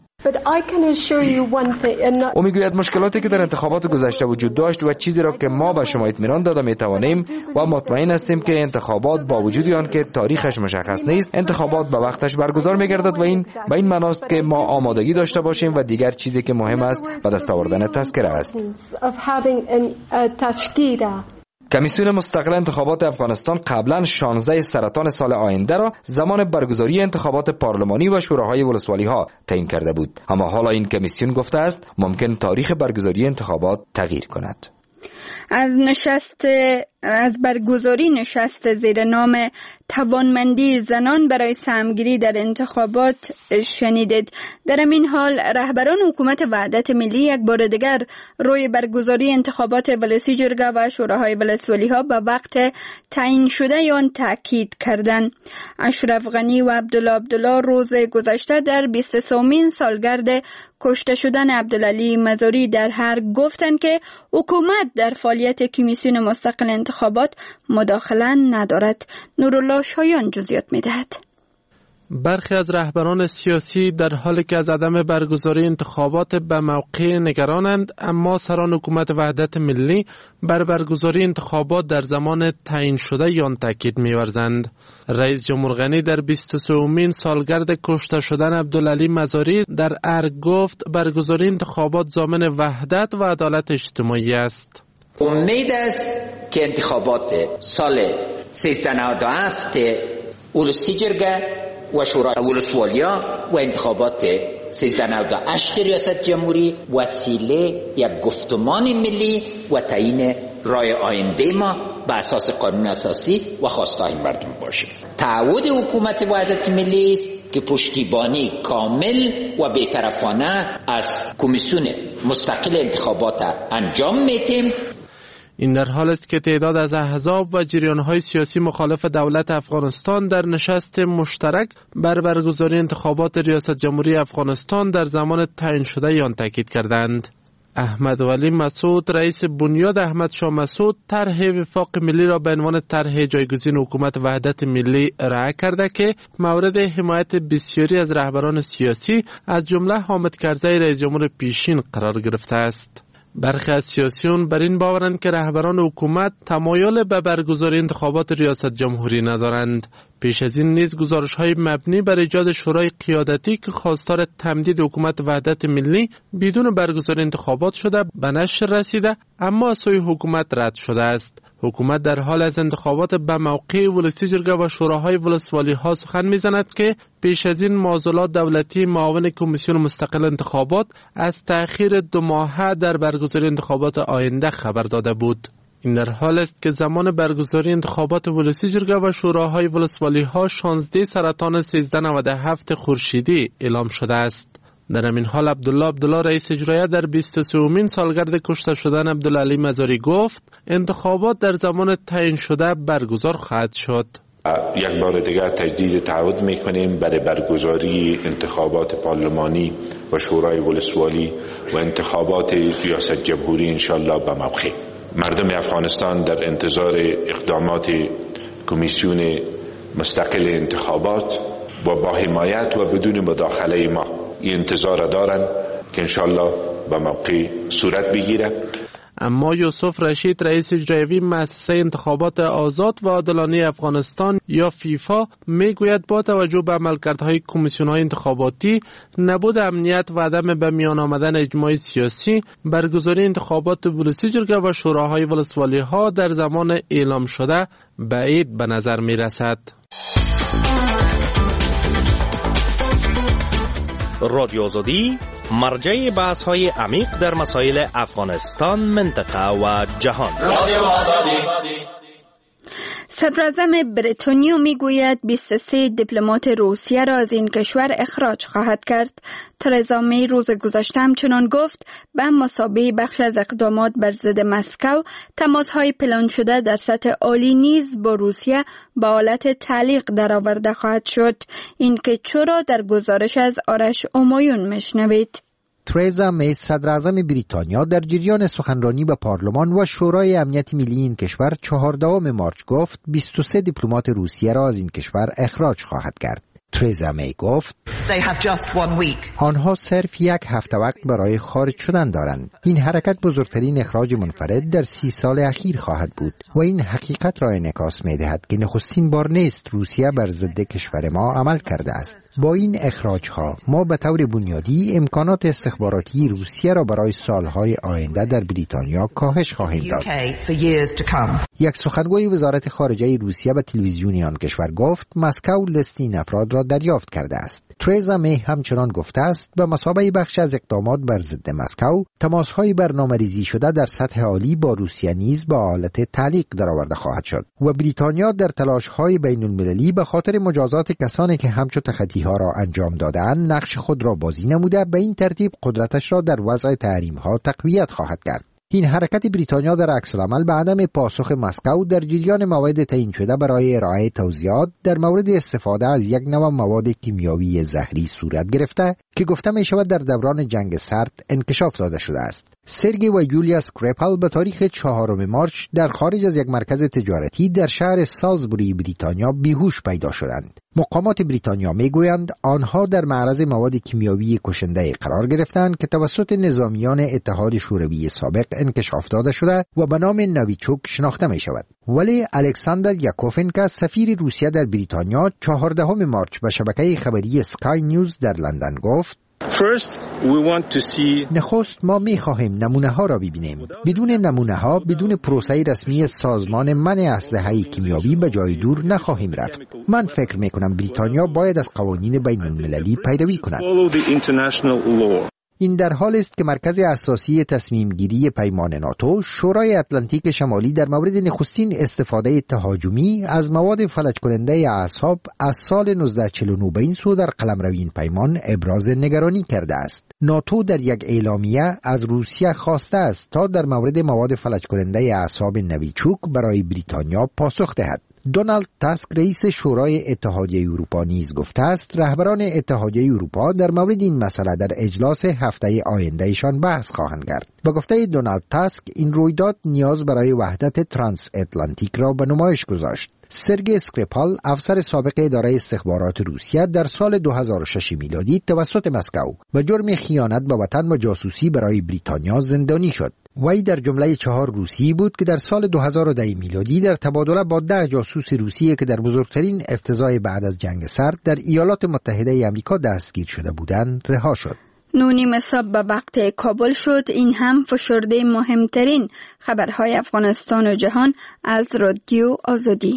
او میگوید مشکلاتی که در انتخابات گذشته وجود داشت و چیزی را که ما به شما اطمینان داده میتوانیم و مطمئن هستیم که انتخابات با وجود آن که تاریخش مشخص نیست، انتخابات به وقتش برگزار میگردد و این به این معنی است که ما آمادگی داشته باشیم و دیگر چیزی که مهم است به دست آوردن تذکره است. کمیسیون مستقل انتخابات افغانستان قبلا شانزده سرطان سال آینده را زمان برگزاری انتخابات پارلمانی و شوراهای ولسوالی ها تعیین کرده بود، اما حالا این کمیسیون گفته است ممکن تاریخ برگزاری انتخابات تغییر کند. از نشست از برگزاری نشست زیر نام توانمندی زنان برای سهمگیری در انتخابات شنیدید. در این حال رهبران حکومت وحدت ملی یک بار دیگر روی برگزاری انتخابات ولسی جرگه و شوراهای ولسوالی ها به وقت تعیین شده آن تاکید کردند. اشرف غنی و عبدالله عبدالله روز گذشته در بیست و سومین سالگرد کشته شدن عبدالعلی مزاری در هر گفتند که حکومت در فعالیت کمیسیون مستقل انتخابات مداخله ندارد. نورالله شایان جزئیات می‌دهد. برخی از رهبران سیاسی در حالی که از عدم برگزاری انتخابات به موقع نگرانند، اما سران حکومت وحدت ملی بر برگزاری انتخابات در زمان تعیین شده آن تاکید می‌ورزند. رئیس جمهور غنی در بیست و سومین سالگرد کشته شدن عبدالعلی مزاری در ارگ گفت برگزاری انتخابات ضامن وحدت و عدالت اجتماعی است. امید است که انتخابات سال سیزده نود و هفت ولسی جرگه و شورای ولسوالیا و انتخابات سیزده نود و هشت ریاست جمهوری وسیله یک گفتمان ملی و تعیین رای آینده ما به اساس قانون اساسی و خواستهای مردم باشه. تعهد حکومت وحدت ملی است که پشتیبانی کامل و بی‌طرفانه از کمیسیون مستقل انتخابات انجام میدیم. این در حال است که تعداد از احزاب و جریان‌های سیاسی مخالف دولت افغانستان در نشست مشترک بر برگزاری انتخابات ریاست جمهوری افغانستان در زمان تعیین شده آن تاکید کردند. احمد ولی مسعود رئیس بنیاد احمد شاه مسعود طرح وفاق ملی را به عنوان طرح جایگزین حکومت وحدت ملی ارائه کرده که مورد حمایت بسیاری از رهبران سیاسی از جمله حامد کرزی رئیس جمهور پیشین قرار گرفته است. برخی از سیاسیون بر این باورند که رهبران حکومت تمایل به برگزاری انتخابات ریاست جمهوری ندارند. پیش از این نیز گزارش‌های مبنی بر ایجاد شورای قیادتی که خواستار تمدید حکومت وحدت ملی بدون برگزاری انتخابات شده به نشر رسیده، اما از سوی حکومت رد شده است. حکومت در حال از انتخابات به موقع ولسی جرگه و شوراهای ولسوالی ها سخن میزند که پیش از این معضلات دولتی معاون کمیسیون مستقل انتخابات از تأخیر دو ماهه در برگزاری انتخابات آینده خبر داده بود. این در حال است که زمان برگزاری انتخابات ولسی جرگه و شوراهای ولسوالی ها شانزده سرطان سیزده نود و هفت خورشیدی اعلام شده است. در همین حال عبدالله عبدالله رئیس اجرایی در بیست و سومین سالگرد کشته شدن عبدالعلی مزاری گفت انتخابات در زمان تعیین شده برگزار خواهد شد. یک بار دیگر تجدید تعهد میکنیم برای برگزاری انتخابات پارلمانی و شورای ولسوالی و انتخابات ریاست جمهوری انشالله به موقع. مردم افغانستان در انتظار اقدامات کمیسیون مستقل انتخابات و با حمایت و بدون مداخله ما این انتظار دارن که انشالله به موقع صورت بگیره. اما یوسف رشید رئیس اجرایی مؤسسه انتخابات آزاد و عادلانه افغانستان یا فیفا میگوید با توجه به عملکردهای کمیسیون‌های انتخاباتی، نبود امنیت و عدم به میان آمدن اجماع سیاسی، برگزاری انتخابات ولسی جرگه و شوراهای ولسوالی ها در زمان اعلام شده بعید به نظر می رسد. رادیو آزادی مرجع بحث های عمیق در مسائل افغانستان، منطقه و جهان. رادیو آزادی. صدراعظم بریتانیا میگوید بیست و سه دیپلمات روسیه را از این کشور اخراج خواهد کرد. ترزا می روز گذشته همچنان گفت به مثابه بخش از اقدامات بر ضد مسکو، تماس‌های پلان شده در سطح عالی نیز با روسیه به حالت تعلیق درآورده خواهد شد. این که چرا در گزارش از آرش امایون میشنوید. ترزا می صدراعظم بریتانیا در جریان سخنرانی به پارلمان و شورای امنیت ملی این کشور چهاردهم مارچ گفت بیست و سه دیپلمات روسیه را از این کشور اخراج خواهد کرد. ترزا می گفت آنها صرف یک هفته وقت برای خارج شدن دارند. این حرکت بزرگترین اخراج منفرد در سی سال اخیر خواهد بود و این حقیقت را انعکاس می دهد که نخستین بار نیست روسیه بر ضد کشور ما عمل کرده است. با این اخراج ها ما به طور بنیادی امکانات استخباراتی روسیه را برای سالهای آینده در بریتانیا کاهش خواهیم داد. یک سخنگوی وزارت خارجه روسیه به تلویزیون آن کشور گفت مسکو لیست این افراد را دریافت کرده است. ترزا می همچنان گفته است به مثابه بخش از اقدامات بر ضد مسکو، تماس‌های برنامه‌ریزی شده در سطح عالی با روسیه نیز به حالت تعلیق درآورده خواهد شد و بریتانیا در تلاش‌های بین‌المللی به خاطر مجازات کسانی که همچو تخطی‌ها را انجام داده‌اند نقش خود را بازی نموده، به این ترتیب قدرتش را در وضع تحریم‌ها تقویت خواهد کرد. این حرکت بریتانیا در عکس العمل به عدم پاسخ مسکو در جریان مواد تعیین شده برای ارائه توضیحات در مورد استفاده از یک نوع مواد کیمیایی زهری صورت گرفته که گفته می شود در دوران جنگ سرد انکشاف داده شده است. سرگی و یولیا اسکریپل به تاریخ چهارم مارچ در خارج از یک مرکز تجارتی در شهر سالزبوری بریتانیا بیهوش پیدا شدند. مقامات بریتانیا میگویند آنها در معرض مواد کیمیایی کشنده قرار گرفتند که توسط نظامیان اتحاد شوروی سابق انکشاف داده شده و به نام نویچوک شناخته می شود. ولی الکساندر یاکوفنکا سفیر روسیه در بریتانیا چهاردهم مارچ به شبکه خبری اسکای نیوز در لندن گفت First, we want to see... نخست ما می خواهیم نمونه ها را ببینیم. بدون نمونه ها، بدون پروسه رسمی سازمان منع اسلحه کیمیایی به جای دور نخواهیم رفت. من فکر می کنم بریتانیا باید از قوانین بین المللی پیروی کند. این در حال است که مرکز اساسی تصمیم گیری پیمان ناتو، شورای اتلانتیک شمالی در مورد نخستین استفاده تهاجمی از مواد فلج کننده اعصاب از سال نوزده چهل و نه به این سو در قلمرو این پیمان ابراز نگرانی کرده است. ناتو در یک اعلامیه از روسیه خواسته است تا در مورد مواد فلج کننده اعصاب نویچوک برای بریتانیا پاسخ دهد. دونالد تاسک رئیس شورای اتحادیه اروپا نیز گفته است رهبران اتحادیه اروپا در مورد این مسئله در اجلاس هفته آیندهشان بحث خواهند کرد. با گفته دونالد تاسک این رویداد نیاز برای وحدت ترانس اتلانتیک را به نمایش گذاشت. سرگئی اسکریپال، افسر سابق اداره استخبارات روسیه، در سال دو هزار و شش میلادی توسط مسکو به جرم خیانت به وطن و جاسوسی برای بریتانیا زندانی شد. وی در جمله چهار روسی بود که در سال دو هزار و ده میلادی در تبادله با ده جاسوس روسیه که در بزرگترین افتضاح بعد از جنگ سرد در ایالات متحده آمریکا دستگیر شده بودند رها شد. نونیم صبح به وقت کابل شد. این هم فشرده مهمترین خبرهای افغانستان و جهان از رادیو آزادی.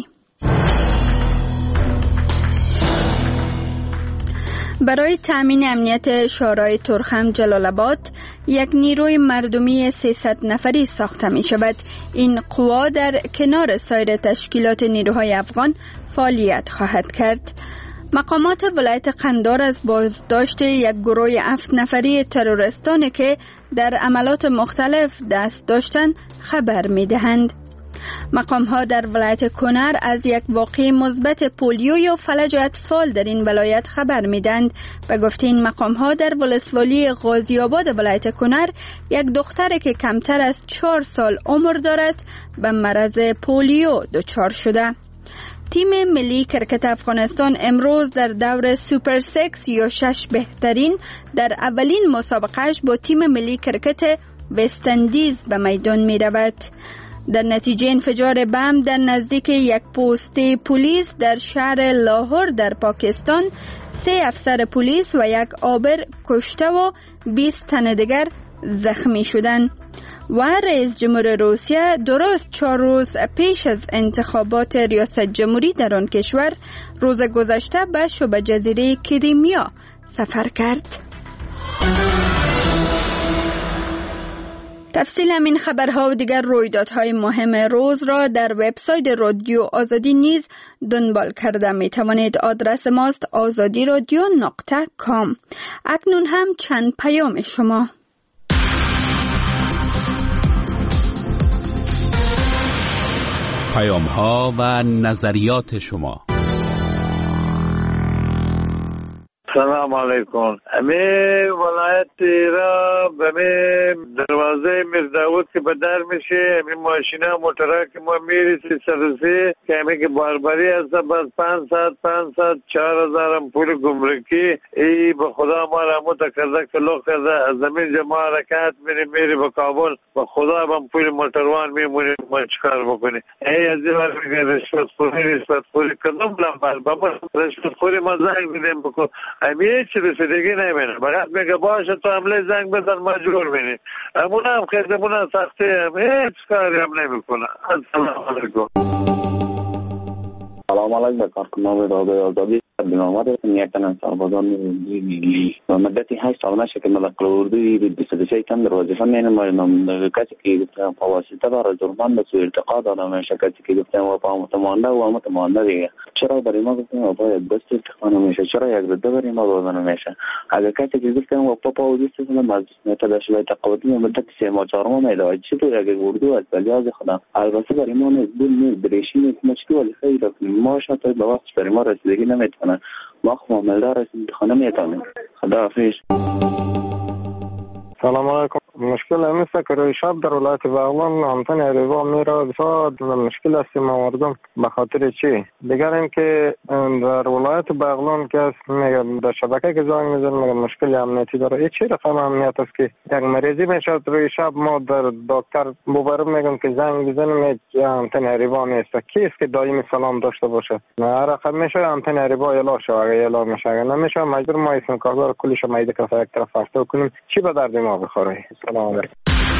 برای تأمین امنیت شورای ترخم جلال آباد یک نیروی مردمی سیصد نفری ساخته می شود. این قوا در کنار سایر تشکیلات نیروهای افغان فعالیت خواهد کرد. مقامات ولایت قندار از بازداشت یک گروه هفت نفری تروریستانی که در عملات مختلف دست داشتند خبر می دهند. مقام ها در ولایت کنر از یک واقعه مثبت پولیو و فلج اطفال در این ولایت خبر میدند. به گفته این مقام ها در ولسوالی غازی آباد ولایت کنر یک دختر که کمتر از چهار سال عمر دارد به مرض پولیو دچار شده. تیم ملی کرکت افغانستان امروز در دور سوپر سکس یا شش بهترین در اولین مسابقهش با تیم ملی کرکت وست اندیز به میدان می رود. در نتیجه انفجار بم در نزدیک یک پست پلیس در شهر لاهور در پاکستان سه افسر پلیس و یک آبر کشته و بیست تن دیگر زخمی شدند. و رئیس جمهور روسیه درست چهار روز پیش از انتخابات ریاست جمهوری در آن کشور روز گذشته به شبه جزیره کریمیا سفر کرد. تفصیل همین خبرها و دیگر رویدادهای مهم روز را در وبسایت رادیو آزادی نیز دنبال کرده می توانید. آدرس ماست آزادی رادیو نقطه کام. اکنون هم چند پیام شما. پیام ها و نظریات شما. سلام علیکم. امی ولایت را به دروازه میرداود که به در میشه، امی ماشینا موترها که ما میریسی سرسی که امی که بارباری هست باز پنج ساعت پنج ساعت چهار هزار هم پول گمرکی ای به خدا ما را متکرده کلو کرده. از زمین جمع حرکت میری میری به کابل به خدا هم پول موتروان میمونی ما چکار بکنی. ای از این ور میگه رشوت خوری رشوت خوری کدوم لنبر بابا رشوت خوری ما زنگ بیدیم بکن امیه چی رسیدگی نمینه بقید میگه باشه تو حمله زنگ بزن مجبور بینی امونه هم خیدمونه هم سختی هم هیچ کاری هم نمی کنه. السلام علیکم. سلام علیکم. کارکنان رادیو آزادی بنامه نیتن سربازان ملی و مدتی هشت سال نشه که ملک اردوی بیست و سه تن در وظیفه مینمایم. کسی که گفتم واسطه داره جرمان به سوی ارتقا داده میشه. کسی که گفتم و پا متمانده و متمانده دیگه چرا برای ما گفتم و باید دست استخوانه میشه، چرا یک رده برای ما دادن میشه. اگر کسی که گفتم و پا پا و دست استخوانه از نتداش باید تقابطی و مدت سه ما چهار ما میداید چطور اگر اردو از بلیاز خدا البته برای ما نیست دل نیست دریشی نیست مچکو ولی خیلی رکنیم ما شاید به وقت برای ما رسیدگی نمیتونه ما خب ملدار رسید خانه میتونیم. خدا حافظ. سلام علیکم. مشکل همیسته که روی شب در ولایت بغلان همتن عریبا میره بسیار مشکل است ما مردم به خاطر چی؟ دیگر این که در ولایت بغلان که میگه در شبکه که زنگ میزن میگه مشکل امنیتی داره. این چی رقم امنیت است که یک مریضی میشه روی شب ما در دکتر ببرم میگم که زنگ بزنیم همتن عریبا نیست. کیست که دائمی سلام داشته باشه؟ هر رقم میشه همتن عریبا اعلام شه. اگه اعلام میشه اگه نمیشه مجبور ما اسم کاربر کلیش مایده که یک طرف فرستو کنیم چی به درد ما بخوره. سلام علیکم.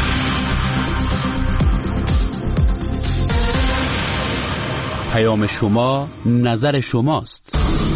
پیام شما نظر شماست.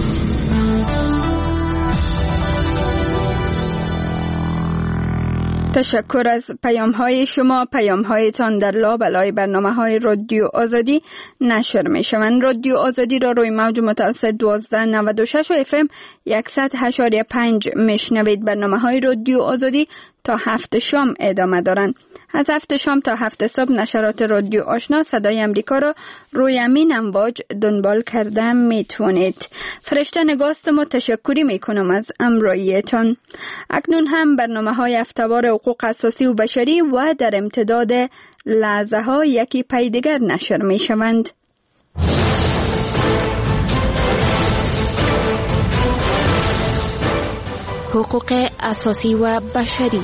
تشکر از پیام های شما. پیام هایتان در لابلای برنامه های رادیو آزادی نشر می شوند. رادیو آزادی را روی موج متوسط دوازده نود و شش و اف ام صد و هشت و پنج میشنوید. برنامه های رادیو آزادی تا هفت شام ادامه دارند. از هفت شام تا هفت صبح نشرات رادیو آشنا صدای امریکا را روی امین امواج دنبال کرده میتونید. فرشته نگاستم و تشکری میکنم از امراییتان. اکنون هم برنامه های هفته‌وار حقوق اساسی و بشری و در امتداد لحظه ها یکی پی دیگر نشر می شوند. حقوق اساسی و بشری.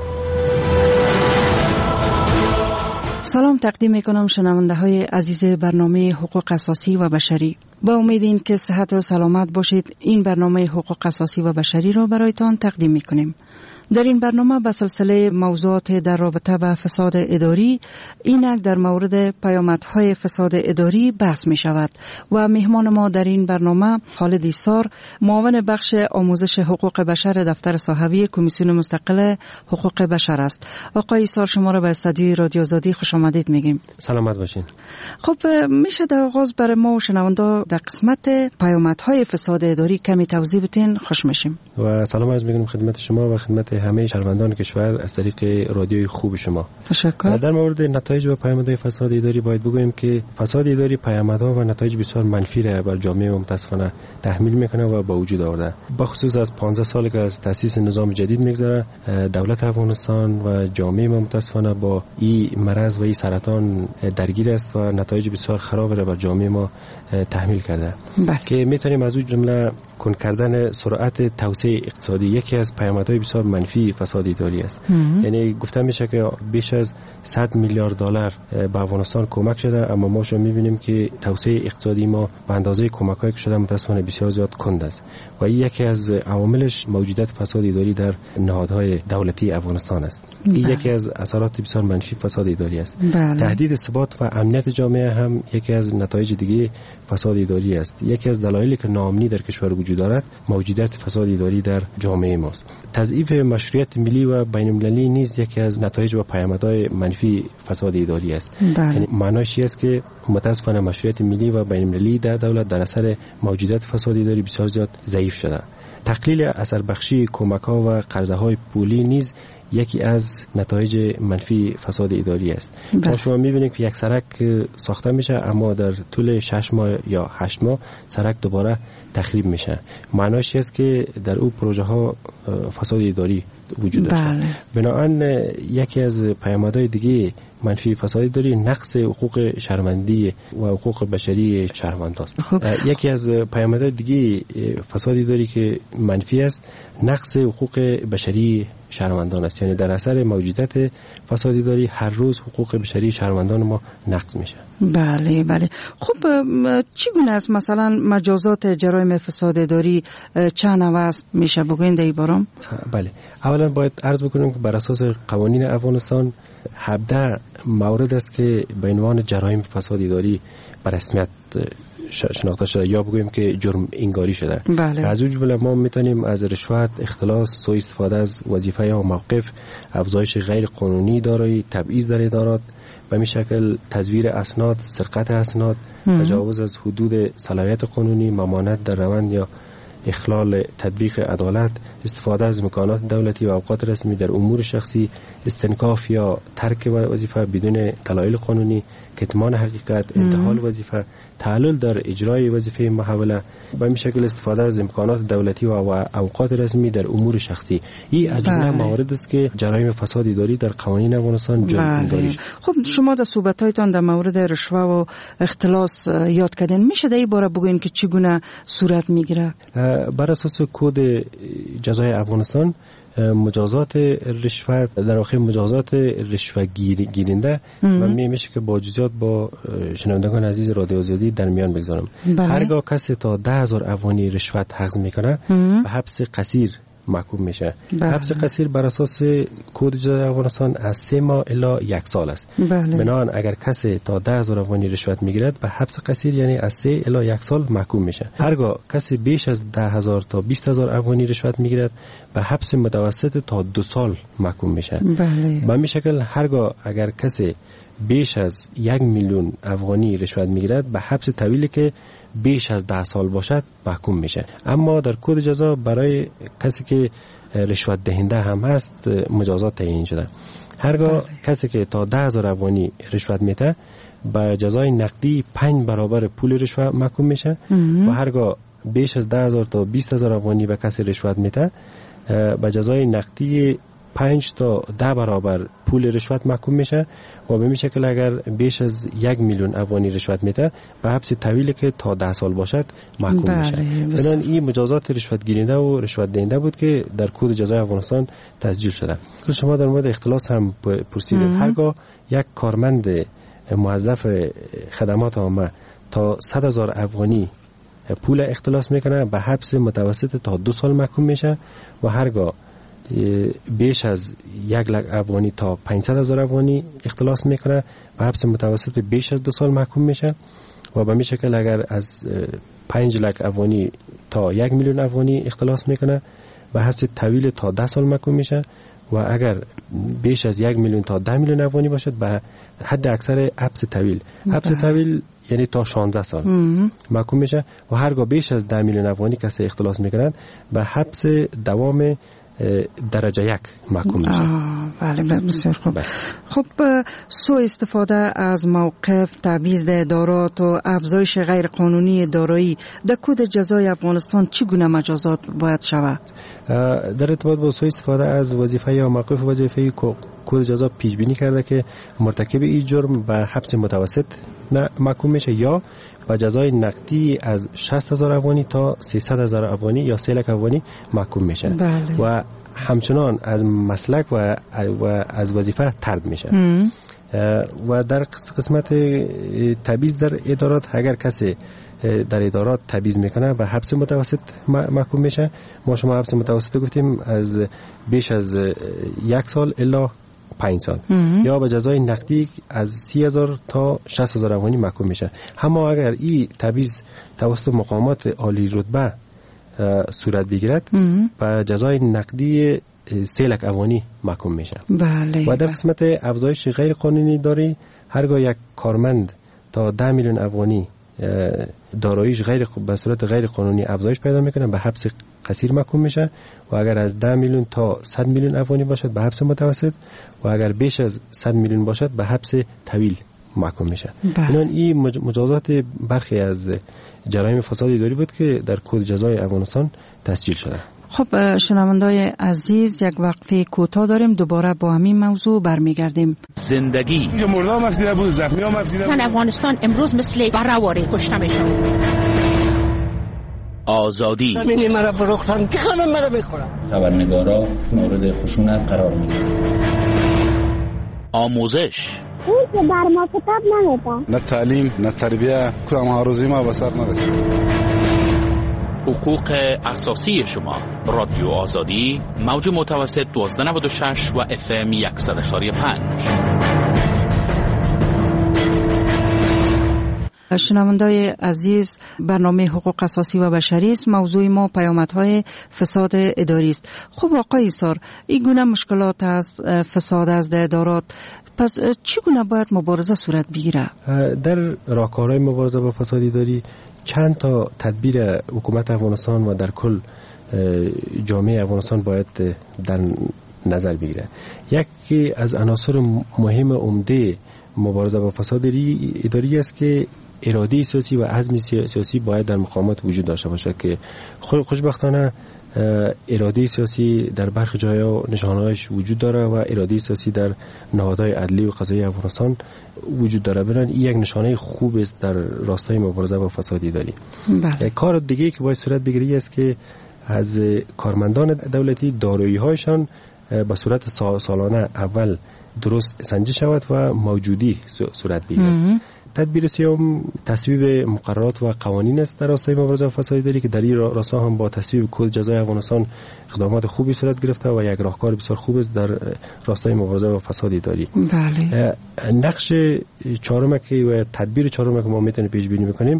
سلام تقدیم می کنم شنونده های عزیز برنامه حقوق اساسی و بشری. با امید این که صحت و سلامت باشید، این برنامه حقوق اساسی و بشری را برایتان تقدیم می کنیم. در این برنامه به سلسله موضوعات در رابطه با فساد اداری، اینک در مورد پیامدهای فساد اداری بحث می شود و مهمان ما در این برنامه خالد ایسار، معاون بخش آموزش حقوق بشر دفتر صاحبی کمیسیون مستقل حقوق بشر است. آقای ایسار، شما را به استودیوی رادیو آزادی خوش آمدید میگیم. سلامت باشین. خب میشه در آغاز برای ما و شنوندا در قسمت پیامدهای فساد اداری کمی توضیح بدین؟ خوش میشیم. و سلام عرض میکنم خدمت شما و خدمت همه شهروندان کشور از طریق رادیوی خوب شما. تشکر. در مورد نتایج و پیامدهای فساد اداری باید بگوییم که فساد اداری پیامدها و نتایج بسیار منفی را بر جامعه متاسفانه تحمیل میکنه و با وجود آورده. با خصوص از پانزده سال که از تأسیس نظام جدید میگذره، دولت افغانستان و جامعه متاسفانه با این مرض و این سرطان درگیر است و نتایج بسیار خراب را بر جامعه ما تحمیل کرده. بله. که میتونیم از اون جمله کن کردن سرعت توسعه اقتصادی یکی از پیامدهای بسیار منفی فساد اداری است. یعنی گفته میشه که بیش از صد میلیارد دلار به افغانستان کمک شده، اما ما شما میبینیم که توسعه اقتصادی ما به اندازه کمکایی که شده متاسفانه بسیار زیاد کند است و این یکی از عواملش موجودیت فساد اداری در نهادهای دولتی افغانستان است. این یکی از اثرات بسیار منفی فساد اداری است. بله. تهدید ثبات و امنیت جامعه هم یکی از نتایج دیگه فساد اداری است. یکی از دلایلی که ناامنی در کشور وجود دارد موجودیت فساد اداری در جامعه ماست. تضعیف مشروعیت ملی و بین المللی نیز یکی از نتایج و پیامدهای منفی فساد اداری است. بله. یعنی معناش است که متاسفانه مشروعیت ملی و بین المللی در دولت در اثر موجودیت فساد اداری بسیار زیاد ضعیف شده. تقلیل اثر بخشی کمک‌ها و قرضه‌های پولی نیز یکی از نتایج منفی فساد اداری است. ما شما می‌بینید که یک سرک ساخته میشه اما در طول شش ماه یا هشت ماه سرک دوباره تخریب میشه. معناش است که در او پروژه ها فساد اداری وجود داشته. بله. بنابراین یکی از پیامدهای دیگه منفی فساد اداری نقص حقوق شهروندی و حقوق بشری شهروندان است. یکی از پیامدهای دیگه فساد اداری که منفی است نقص حقوق بشری شهروندان است. یعنی در اثر موجودیت فساد اداری هر روز حقوق بشری شهروندان ما نقض میشه. بله بله. خب چگونه است مثلا مجازات جرایم فساد اداری چند نوع است میشه بگوین در بارم؟ بله. اولا باید عرض بکنیم که بر اساس قوانین افغانستان هفده مورد است که به عنوان جرایم فساد اداری به رسمیت شناخته شده یا بگوییم که جرم انگاری شده. بله. از اون جمله ما میتونیم از رشوت، اختلاس، سوء استفاده از وظیفه یا موقف، افزایش غیر قانونی دارایی، تبعیض در ادارات، به این شکل تزویر اسناد، سرقت اسناد، تجاوز از حدود صلاحیت قانونی، ممانعت در روند یا اخلال تطبیق عدالت، استفاده از امکانات دولتی و اوقات رسمی در امور شخصی، استنکاف یا ترک وظیفه بدون دلایل قانونی، کتمان حقیقت، انتحال وظیفه، تعلل در اجرای وظیفه محوله، به این شکل استفاده از امکانات دولتی و اوقات رسمی در امور شخصی. این از جمله موارد است که جرایم فساد اداری در قوانین افغانستان جرم انگاری شده. خب شما در صحبت‌هایتان در مورد رشوه و اختلاس یاد کردین، میشه در این باره بگوین که چگونه صورت میگیره؟ بر اساس کد جزای افغانستان مجازات رشوت در واقع مجازات رشوه گیرنده و میشه که با جزئیات با شنوندگان عزیز رادیو آزادی در میان بگذارم. هرگاه کسی تا ده هزار افغانی رشوت حقض میکنه به حبس قصیر محکوم میشه. حبس قصیر بر اساس کد جزای افغانستان از سه ماه الی یک سال است. بنابراین اگر کسی تا ده هزار افغانی رشوت میگیرد به حبس قصیر یعنی از سه الی یک سال محکوم میشه. هرگاه کسی بیش از ده هزار تا بیست هزار افغانی رشوت میگیرد به حبس متوسط تا دو سال محکوم میشه. بله. به این شکل هرگاه اگر کسی بیش از یک میلیون افغانی رشوت میگیرد به حبس طویلی که بیش از ده سال باشد محکوم میشه. اما در کد جزا برای کسی که رشوت دهنده هم هست مجازات تعیین شده. هرگاه کسی که تا ده هزار افغانی رشوت میده با جزای نقدی پنج برابر پول رشوت محکوم میشه و هرگاه بیش از ده هزار تا بیست هزار افغانی به کسی رشوت میده با جزای نقدی پنج تا ده برابر پول رشوت محکوم میشه و به این شکل اگر بیش از یک میلیون افغانی رشوت میده به حبس طویلی که تا ده سال باشد محکوم میشه. بنابراین این مجازات رشوت گیرنده و رشوت دهنده بود که در کد جزای افغانستان تسجیل شده. شما در مورد اختلاس هم پرسیدید. هرگاه یک کارمند موظف خدمات عامه تا صد هزار افغانی پول اختلاس میکنه به حبس متوسط تا دو سال محکوم میشه و هرگاه بیش از یک لک افغانی تا پانصد هزار افغانی اختلاس میکنه به حبس متوسط بیش از دو سال محکوم میشه و به این شکل اگر از پنج لک افغانی تا یک میلیون افغانی اختلاس میکنه به حبس طویل تا ده سال محکوم میشه و اگر بیش از یک میلیون تا ده میلیون افغانی باشد به حد اکثر حبس طویل. حبس طویل یعنی تا شانزده سال محکوم میشه و هرگاه بیش از ده میلیون افغانی کسی اختلاس میکنند به حبس دوام درجه یک محکوم میشه. بله بسیار خوب. خب سوء استفاده از موقف، تبعیض ادارات و افزایش غیر قانونی دارایی در کد جزای افغانستان چگونه مجازات باید شود؟ در ارتباط با سوء استفاده از وظیفه یا موقف وظیفه‌ای کد جزا پیش بینی کرده که مرتکب این جرم به حبس متوسط محکوم میشه یا با جزای نقدی از شصت هزار افغانی تا سیصد هزار افغانی یا سه لک افغانی محکوم میشه. بله. و همچنان از مسلک و, و از وظیفه طرد میشه. و در قسمت تبعیض در ادارات اگر کسی در ادارات تبعیض میکنه به حبس متوسط محکوم میشه. ما شما حبس متوسط گفتیم از بیش از یک سال الا پنج سال یا به جزای نقدی از سی هزار تا شصت هزار افغانی محکوم میشه. اما اگر این تبعیض توسط مقامات عالی رتبه صورت بگیرد به جزای نقدی سه لک افغانی محکوم میشه. بله. و در قسمت افزایش غیر قانونی داری هرگاه یک کارمند تا ده میلیون افغانی داراییش غیر به صورت غیر قانونی افزایش پیدا میکنه به حبس قصیر محکوم میشه و اگر از ده میلیون تا صد میلیون افغانی باشد به حبس متوسط و اگر بیش از صد میلیون باشد به حبس طویل محکوم میشه. اینان این مجازات برخی از جرایم فساد اداری بود که در کد جزای افغانستان تسجیل شده. خب شنوندای عزیز یک وقفه کوتاه داریم، دوباره با همین موضوع برمیگردیم. زندگی اینجا مرده هم افزیده بود، زخمی هم افزیده بود. افغانستان امروز مثل برهواری کشته میشه. آزادی زمینی مرا فروختن که همه مرا بخورن. خبرنگارا مورد خشونت قرار میگیرن. آموزش اون که بر ما کتاب نمیده. نه تعلیم نه تربیه کدام آرزوی ما به سر نرسید. حقوق اساسی شما. رادیو آزادی موج متوسط دوازده نود و شش و اف ام صد و پنج. شنوندای عزیز، برنامه حقوق اساسی و بشری است. موضوع ما پیامدهای فساد اداری است. خب آقای ایثار، این گونه مشکلات از فساد از ادارات، پس چگونه باید مبارزه صورت بگیره؟ در راهکارهای مبارزه با فساد اداری چند تا تدبیر حکومت افغانستان و در کل جامعه افغانستان باید در نظر بگیره. یکی از عناصر مهم عمده مبارزه با فساد اداری است که اراده سیاسی و عزم سیاسی باید در مقامات وجود داشته باشد که خوشبختانه اراده سیاسی در برخی جاها نشانه‌هاش وجود داره و اراده سیاسی در نهادهای عدلی و قضایی افغانستان وجود داره. برای این یک نشانه خوب است در راستای مبارزه با فساد اداری. بله. کار دیگه که باید صورت بگیری است که از کارمندان دولتی دارایی‌هایشان به صورت سالانه اول درست سنجش شود و موجودی صورت بگیرد. تدبیر سیوم تصویب مقررات و قوانین است در راستای مبارزه با فساد اداری که در این راستا هم با تصویب کد جزای افغانستان اقدامات خوبی صورت گرفته و یک راهکار بسیار خوب است در راستای مبارزه با فساد اداری. بله. نقش چهارم که و تدبیر چهارم که ما میتونیم پیش بینی بکنیم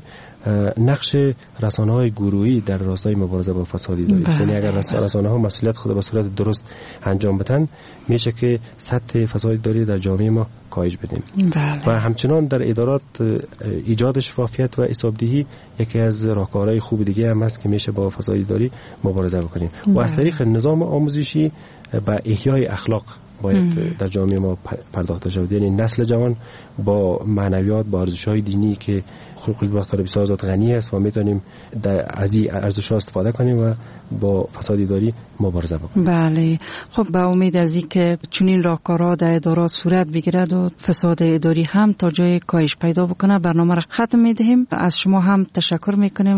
نقش رسانه‌های گروهی در راستای مبارزه با فساد اداری است. یعنی اگر رسانه‌ها مسئولیت خود به صورت درست انجام بدن میشه که سطح فساد اداری در جامعه ما کاهش بدیم. بله. و همچنان در ادارات ایجاد شفافیت و حسابدهی یکی از راهکارهای خوب دیگه هم است که میشه با فساد اداری مبارزه بکنیم. و از طریق نظام آموزشی با احیای اخلاق باید در جامعه ما پرداخته شود. یعنی نسل جوان با معنویات، با ارزش‌های دینی که خلق البختار بسیار زیاد غنی است و میتونیم در از این ارزش‌ها استفاده کنیم و با فساد اداری مبارزه بکنیم. بله، خب با امید از اینکه چنین راهکارها در ادارات صورت بگیرد و فساد اداری هم تا جای کاهش پیدا بکنه، برنامه را ختم می‌دهیم. از شما هم تشکر می‌کنیم.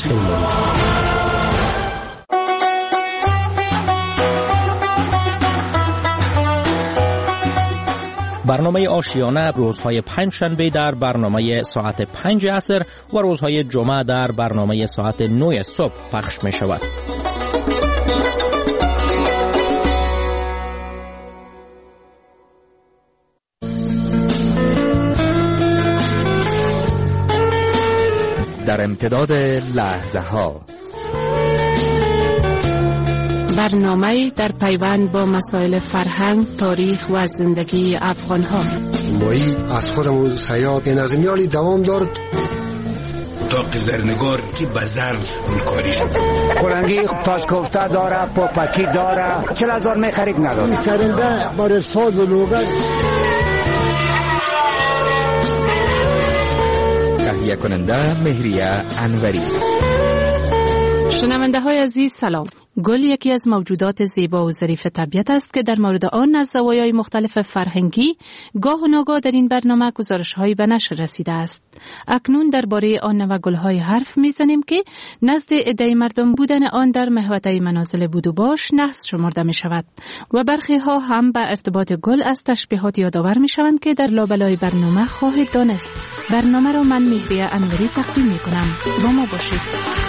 برنامه آشیانه روزهای پنج شنبه در برنامه ساعت پنج عصر و روزهای جمعه در برنامه ساعت نه صبح پخش می شود. در امتداد لحظه ها برنامه در پیوند با مسائل فرهنگ، تاریخ و زندگی افغان ها. مایی از خودمون سیاد نظمیالی دوام دارد تا زرنگار که بزر گلکاری شد. کلنگی تاش کوفته داره، پاپکی داره، چل هزار می خرید نداره. سرنده برای ساز و لوگن. تهیه کننده مهریه انوری. شنونده های عزیز سلام. گل یکی از موجودات زیبا و ظریف طبیعت است که در مورد آن از زوایای مختلف فرهنگی گاه و ناگاه در این برنامه گزارش‌هایی به نشر رسیده است. اکنون درباره آن نوع گل‌های حرف می‌زنیم که نزد عده مردم بودن آن در محوطه منازل بود و باش نحس شمرده می‌شود و برخی ها هم به ارتباط گل از تشبیهات یادآور می‌شوند که در لابلای برنامه خواهید دانست. برنامه را من مهریه انوری تقدیم می‌کنم. با ما باشید.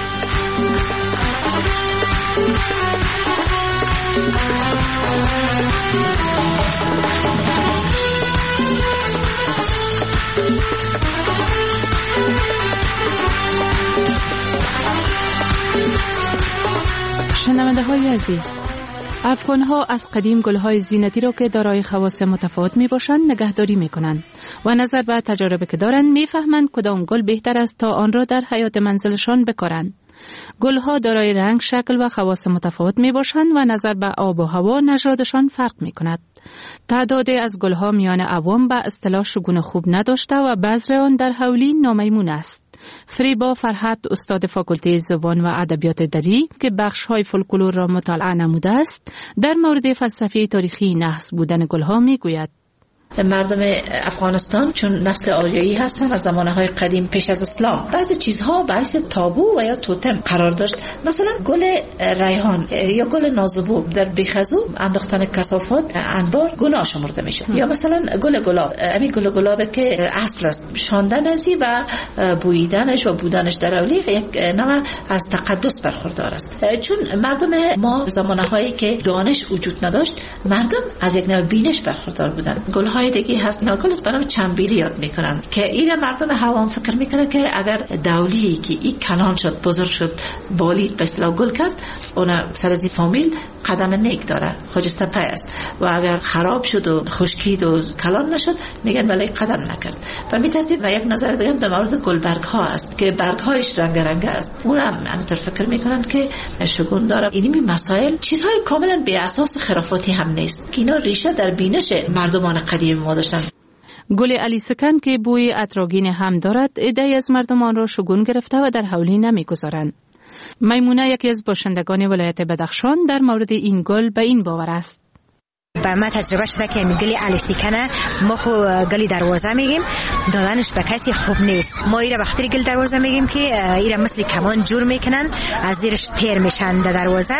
شنونده های عزیز، افغان ها از قدیم گل های زینتی را که دارای خواص متفاوت می باشند نگهداری می کنند و نظر به تجارب که دارند می فهمند کدام گل بهتر است تا آن را در حیات منزلشان بکارند. گل ها دارای رنگ، شکل و خواص متفاوت می باشند و نظر به آب و هوا نژادشان فرق می کند. تعدادی از گل ها میان عوام به اصطلاح شگون خوب نداشته و بذر آن در حولی نامیمون است. فریبا فرحت، استاد فاکولته زبان و ادبیات دری که بخش های فولکلور را مطالعه نموده است، در مورد فلسفه تاریخی نحس بودن گل ها می گوید. مردم افغانستان چون نسل آریایی هستن از زمانهای قدیم پیش از اسلام بعضی چیزها باعث تابو و یا توتم قرار داشت. مثلا گل ریحان یا گل نازبو در بیخزو انداختن کثافات انبار گناه شمرده میشه. یا مثلا گل گلاب، همین گل گلابه که اصل است شاندن ازی و بویدنش و بودنش در اولیق یک نوع از تقدس برخوردار است. چون مردم ما زمانهایی که دانش وجود نداشت مردم از یک نوع بینش برخوردار بودن. گل های دیگه هست ناگلس برام چنبیلی یاد میکنن که ایره مردم هوام فکر میکنن که اگر دولی که این کلان شد بزرگ شد بالید به اصطلاح گل کرد اون سر از فامیل قدم نیک داره، خجسته پی است و اگر خراب شد و خشکید و کلان نشد میگن ولی قدم نکرد. و می ترتیب و یک نظر دیگه در مورد گلبرگ ها است که برگ هایش رنگ رنگ است. اون هم همینطور فکر میکنن که شگون داره. اینی مسائل چیزهای کاملا بی اساس خرافاتی هم نیست که اینا ریشه در بینش مردمان قدیم ما داشتن. گل علی سکن که بوی عطرآگین هم دارد عده‌ای از مردمان را شگون گرفته و در حولی نمیگذارند. میمونه یکی از باشندگان ولایت بدخشان در مورد این گل به این باور است. با ما تجربه شده که گلی الیستیکنه ما خو گلی دروازه میگیم دادنش به کسی خوب نیست. ما ایره وقتی گل دروازه میگیم که ایره مثل کمان جور میکنن از زیرش تیر میشن در دروازه.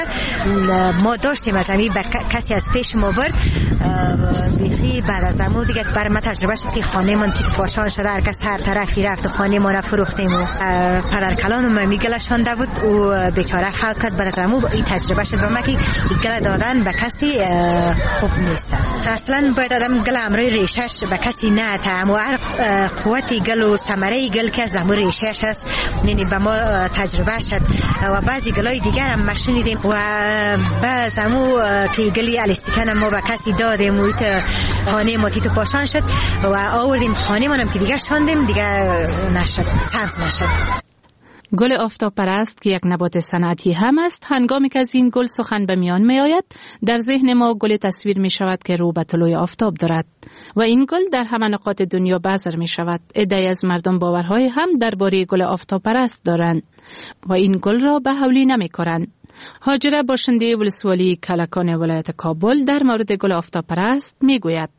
ما داشتیم از همین کسی از پیش ما برد بیخی بعد از امو دیگه برای ما تجربه شد که خانه من تیک پاشان شده هر کس هر طرفی رفت و خانه ما فروختیم و پدر کلان ما میگلشانده بود و بیچاره خلق کرد. بعد از امو این تجربه شد به ما که گل دادن به کسی خوب خوب نیست. اصلا باید آدم گل امروی ریشش به کسی نه تعم و هر قوتی گل و ثمره گل که از امروی ریشش است یعنی به ما تجربه شد و بعضی گلای دیگر هم مشنیدیم و بعض امو که گلی الاستیکن ما به کسی دادیم و خانه ما تیتو پاشان شد و آوردیم خانه منم که دیگر شاندیم دیگر نشد سبز نشد. گل آفتاب پرست که یک نبات صنعتی هم است، هنگامی که از این گل سخن به میان می آید در ذهن ما گل تصویر می شود که رو به طلوع آفتاب دارد و این گل در همه نقاط دنیا بذر می شود. عده‌ای از مردم باورهای هم درباره گل آفتاب پرست دارند و این گل را به حولی نمی کنند. هاجره باشنده ولسوالی کلکان ولایت کابل در مورد گل آفتاب پرست می گوید.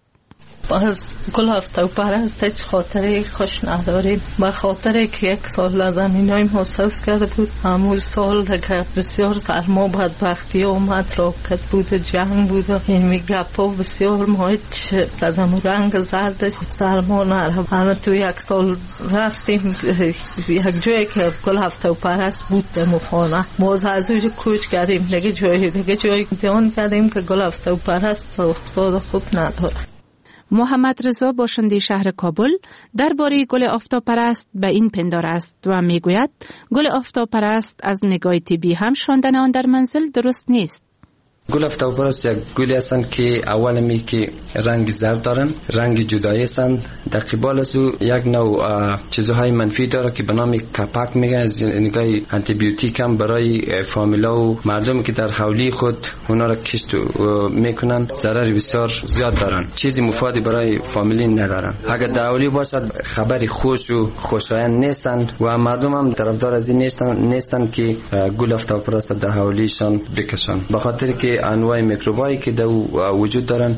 از گل آفتاب پرست هیچ خاطره خوش نداریم. به خاطره که یک سال از زمینای ما سوز کرده بود، همون سال که بسیار سرما بدبختی آمد، راکت بود، جنگ بود، این می گپا بسیار ما هیچ از همون رنگ زرد سرما نرم. همه تو یک سال رفتیم یک جایی که گل آفتاب پرست بود در مخانه، ما از اونجا کوچ کردیم دیگه جایی دیگه جایی دیان کردیم که گل آفتاب پرست افتاد خوب نداره. محمد رضا باشنده شهر کابل درباره گل آفتاب پرست به این پندار است و میگوید گل آفتاب پرست از نگاه طبی هم شاندن آن در منزل درست نیست. گل آفتاب پرست یک گلی هستند که اول می که رنگ زرد دارن، رنگ جدایی هستند، در قبال از او یک نوع چیزهای منفی داره که به نام کپک میگن، از نگاه آنتی بیوتیک هم برای فامیلا و مردم که در حولی خود اونا را کشت میکنن ضرر بسیار زیاد دارن، چیزی مفیدی برای فامیلی ندارن. اگر در حولی باشد خبری خوش و خوشایند نیستند و مردم هم طرفدار از این نیستن نیستن که گل آفتاب پرست در حولیشان بکشن، به خاطر که انواع میکروبایی که در وجود دارن.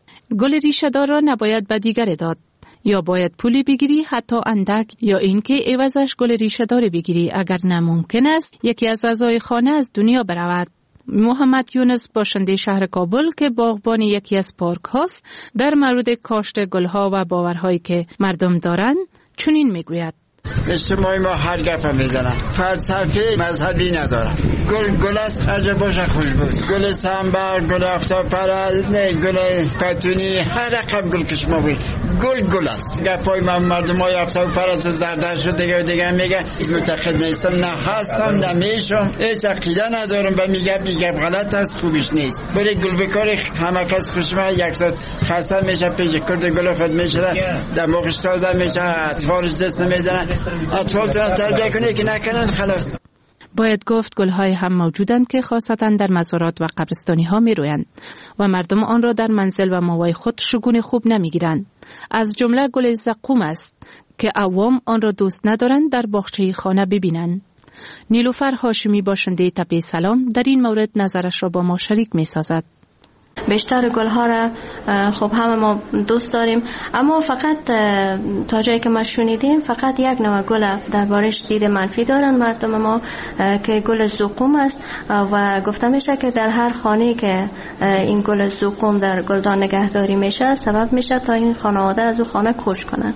گل ریشه دار را نباید به دیگری داد، یا باید پولی بگیری حتی اندک، یا اینکه عوضش گل ریشه دار بگیری اگر نممکن است یکی از اعضای خانه از دنیا برود. محمد یونس باشنده شهر کابل که باغبان یکی از پارک هاست در مورد کاشت گلها و باورهایی که مردم دارند چنین میگوید. اجتماعی ما هر گفت میزنن، فلسفه مذهبی ندارن. گل گل است هر جا باشه خوشبوست، گل سنبر، گل آفتاب پرست، نه گل پتونی، هر رقم گل که شما بید گل گل است. گپای من مردم های آفتاب پرست و زردش و دیگه دیگه میگه معتقد نیستم، نه هستم نه میشم، هیچ عقیده ندارم و میگه میگه غلط است، خوبش نیست. برای گل بکاری همه کس خوشما یک ساعت خسته میشه، پیش کرد گل خود میشه دماغش تازه میشه، اطفالش دست میزنن، اطفال تو تربیه کنه که نکنن خلاص. باید گفت گل‌های هم موجودند که خاصتا در مزارات و قبرستانی‌ها می‌رویند و مردم آن را در منزل و ماوای خود شگون خوب نمی‌گیرند. از جمله گل زقوم است که عوام آن را دوست ندارند در باغچه خانه ببینند. نیلوفر هاشمی باشنده تپه سلام در این مورد نظرش را با ما شریک می‌سازد. بیشتر گل‌ها را خب همه ما دوست داریم، اما فقط تا جایی که ما شنیدیم فقط یک نوع گل دربارش دید منفی دارن مردم ما که گل زقوم است و گفته میشه که در هر خانه‌ای که این گل زقوم در گلدان نگهداری میشه سبب میشه تا این خانواده از اون خانه کوچ کنن.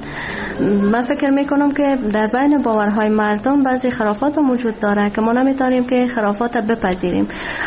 من فکر میکنم که در بین باورهای مردم بعضی خرافات موجود داره که ما نمیتونیم که خرافات بپذیریم.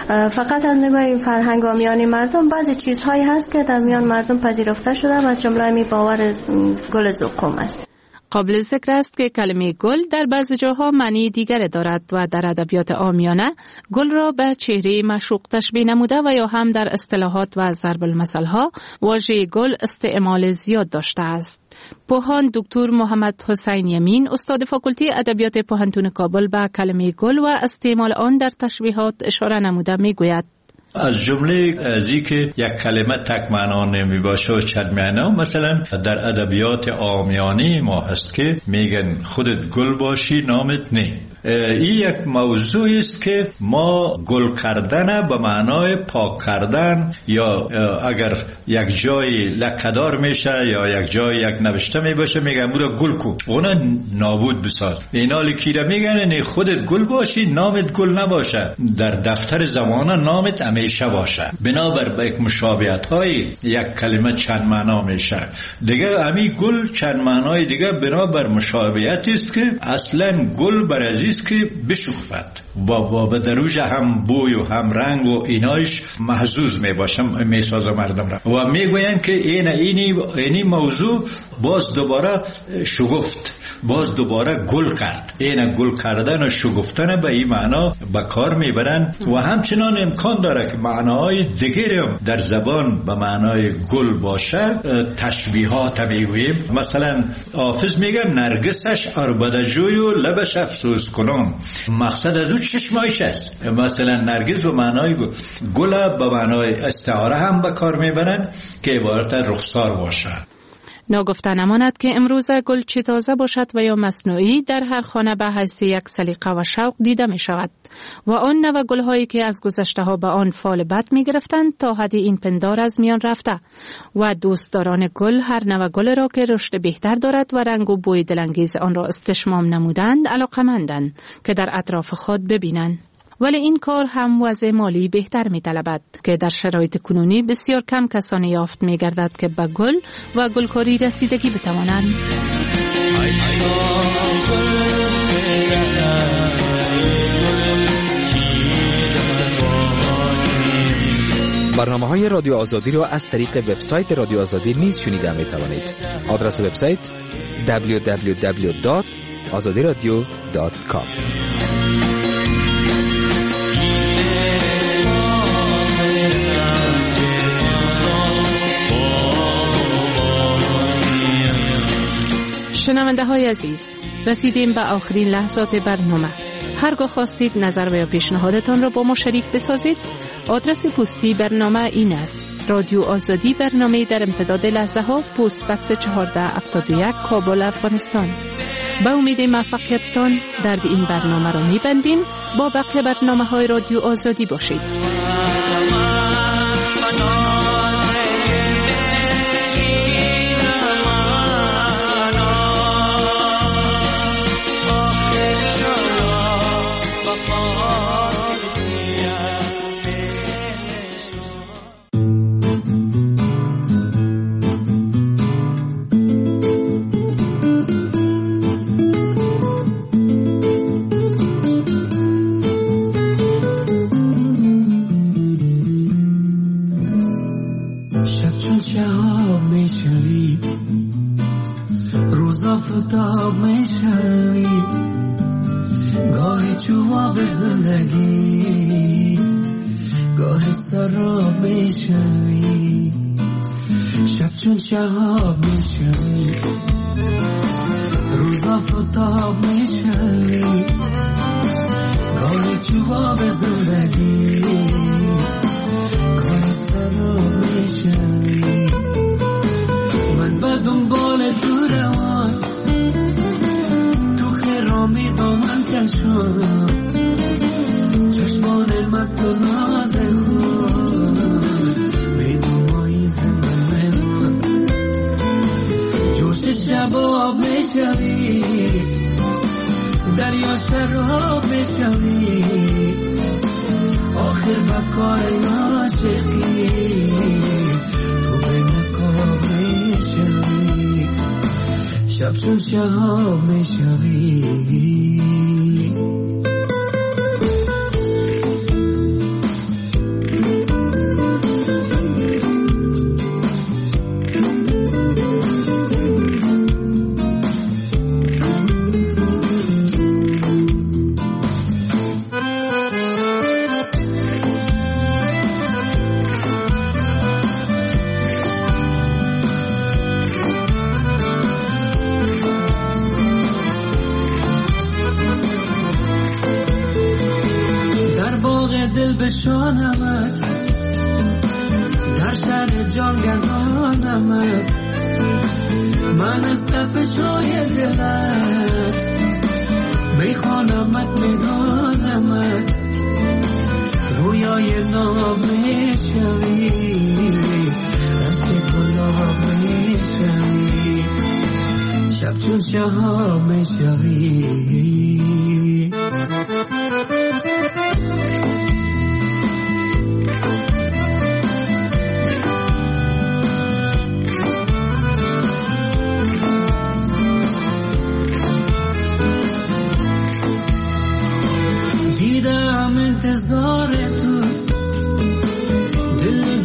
فقط از نگاه این فرهنگ و میانی مردم بعضی چیزهایی هست که در میان مردم پذیرفته شده و جمله می باور گل زقوم است. قابل ذکر است که کلمه گل در بعضی جاها معنی دیگر دارد و در ادبیات عامیانه گل را به چهره معشوق تشبیه نموده و یا هم در اصطلاحات و ضرب المثل ها واژه گل استعمال زیاد داشته است. پوهان دکتر محمد حسین یمین استاد فاکولته ادبیات پوهنتون کابل به کلمه گل و استعمال آن در تشبیهات اشاره نموده میگوید: از جمله ازی که یک کلمه تک معنا نمی باشه و چند معنا، مثلا در ادبیات عامیانه ما هست که میگن خودت گل باشی نامت نه. این یک موضوع است که ما گل کردن به معنای پاک کردن، یا اگر یک جای لکه‌دار میشه یا یک جای یک نوشته می باشه میگن بودا گل کو، اونا نابود بساز. اینا لکیره میگن نه خودت گل باشی نامت گل نباشه، در دفتر زمانه نامت همیشه باشه. بنابر به یک مشابهت های یک کلمه چند معنا میشه دیگه. همین گل چند معنای دیگه بنابر مشابهت است که اصلا گل بر ازی چیز که بشوفت و با به دروج هم بوی و هم رنگ و اینایش محظوظ می باشم می سازه مردم را و می گویم که این اینی اینی موضوع باز دوباره شگفت، باز دوباره گل کرد. این گل کردن و شگفتن به این معنا به کار میبرن و همچنان امکان داره که معناهای دیگری هم در زبان به معنای گل باشه. تشبیهات میگوییم، مثلا حافظ میگه نرگسش عربدجوی و لبش افسوس کنم. مقصد از او چشمایش است. مثلا نرگس به معنای گل به معنای استعاره هم به کار میبرن که عبارت رخسار باشه. ناگفته نماند که امروزه گل چه تازه باشد و یا مصنوعی در هر خانه به حیث یک سلیقه و شوق دیده می شود و آن نوع گل هایی که از گذشته ها به آن فال بد می گرفتند تا حدی این پندار از میان رفته و دوستداران گل هر نوع گل را که رشد بهتر دارد و رنگ و بوی دلانگیز آن را استشمام نمودند علاقمندند که در اطراف خود ببینند. ولی این کار هم وضع مالی بهتر می طلبد که در شرایط کنونی بسیار کم کسانی یافت می گردد که به گل و گلکاری رسیدگی بتوانند. برنامه های رادیو آزادی را از طریق وبسایت رادیو آزادی نیز شنیده می توانید. آدرس وبسایت دبلیو دبلیو دبلیو دات آزادی رادیو دات کام. شنونده های عزیز، رسیدیم به آخرین لحظات برنامه. هرگاه خواستید نظر و یا پیشنهادتان را با ما شریک بسازید، آدرس پستی برنامه این است: رادیو آزادی، برنامه در امتداد لحظه ها، پست بکس چهارده هفتاد و یک، کابل، افغانستان. با امید موفقیتتان در این برنامه را می‌بندیم. با بقیه برنامه های رادیو آزادی باشید. آفتاب میشوی گاهی جواب زندگی گاهی سراب میشوی شب چون شهاب میشوی روز آفتاب میشوی گاهی جواب زندگی گاهی سراب میشوی من به دنبال تو روان تو خیرامی با من کشم چشمان مست و ناز خود میدومایی زنده من جوش شباب میشوی دریا شراب میشوی آخر بکار عاشقی تو به نکاب میشوی شب چون شهاب میشوی بشانمت در شهر جان گردانمت من از تپشای دلت میخوانمت میدانمت رویای ناب میشوی رشت گلاب میشوی شب چون شهاب میشوی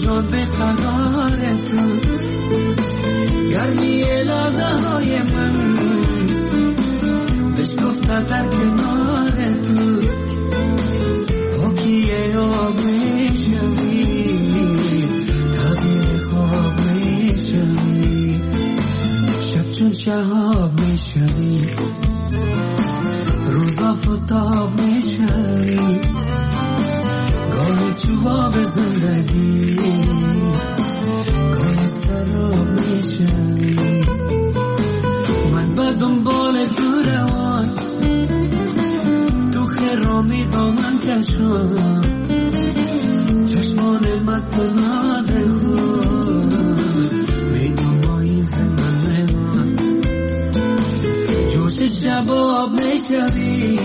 جان به قرار تو گرمی لحظه های من بشکفته در کنار تو پاکی آب میشوی تغییر خواب میشوی شب چون شهاب میشوی روز آفتاب میشوی گاهی چوباب زندگی گاهی سراب میشوی من به دنبال تو روان تو خرامی دامن کشم چشمان مست ناز خود میدونمایی زمان من جوش شباب میشوی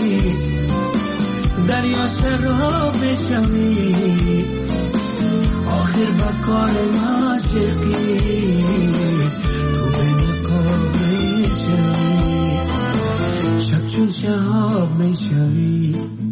دریا شراب میشوی آخر بکار عاشقی تو به نقاب میشوی شب چون شهاب میشوی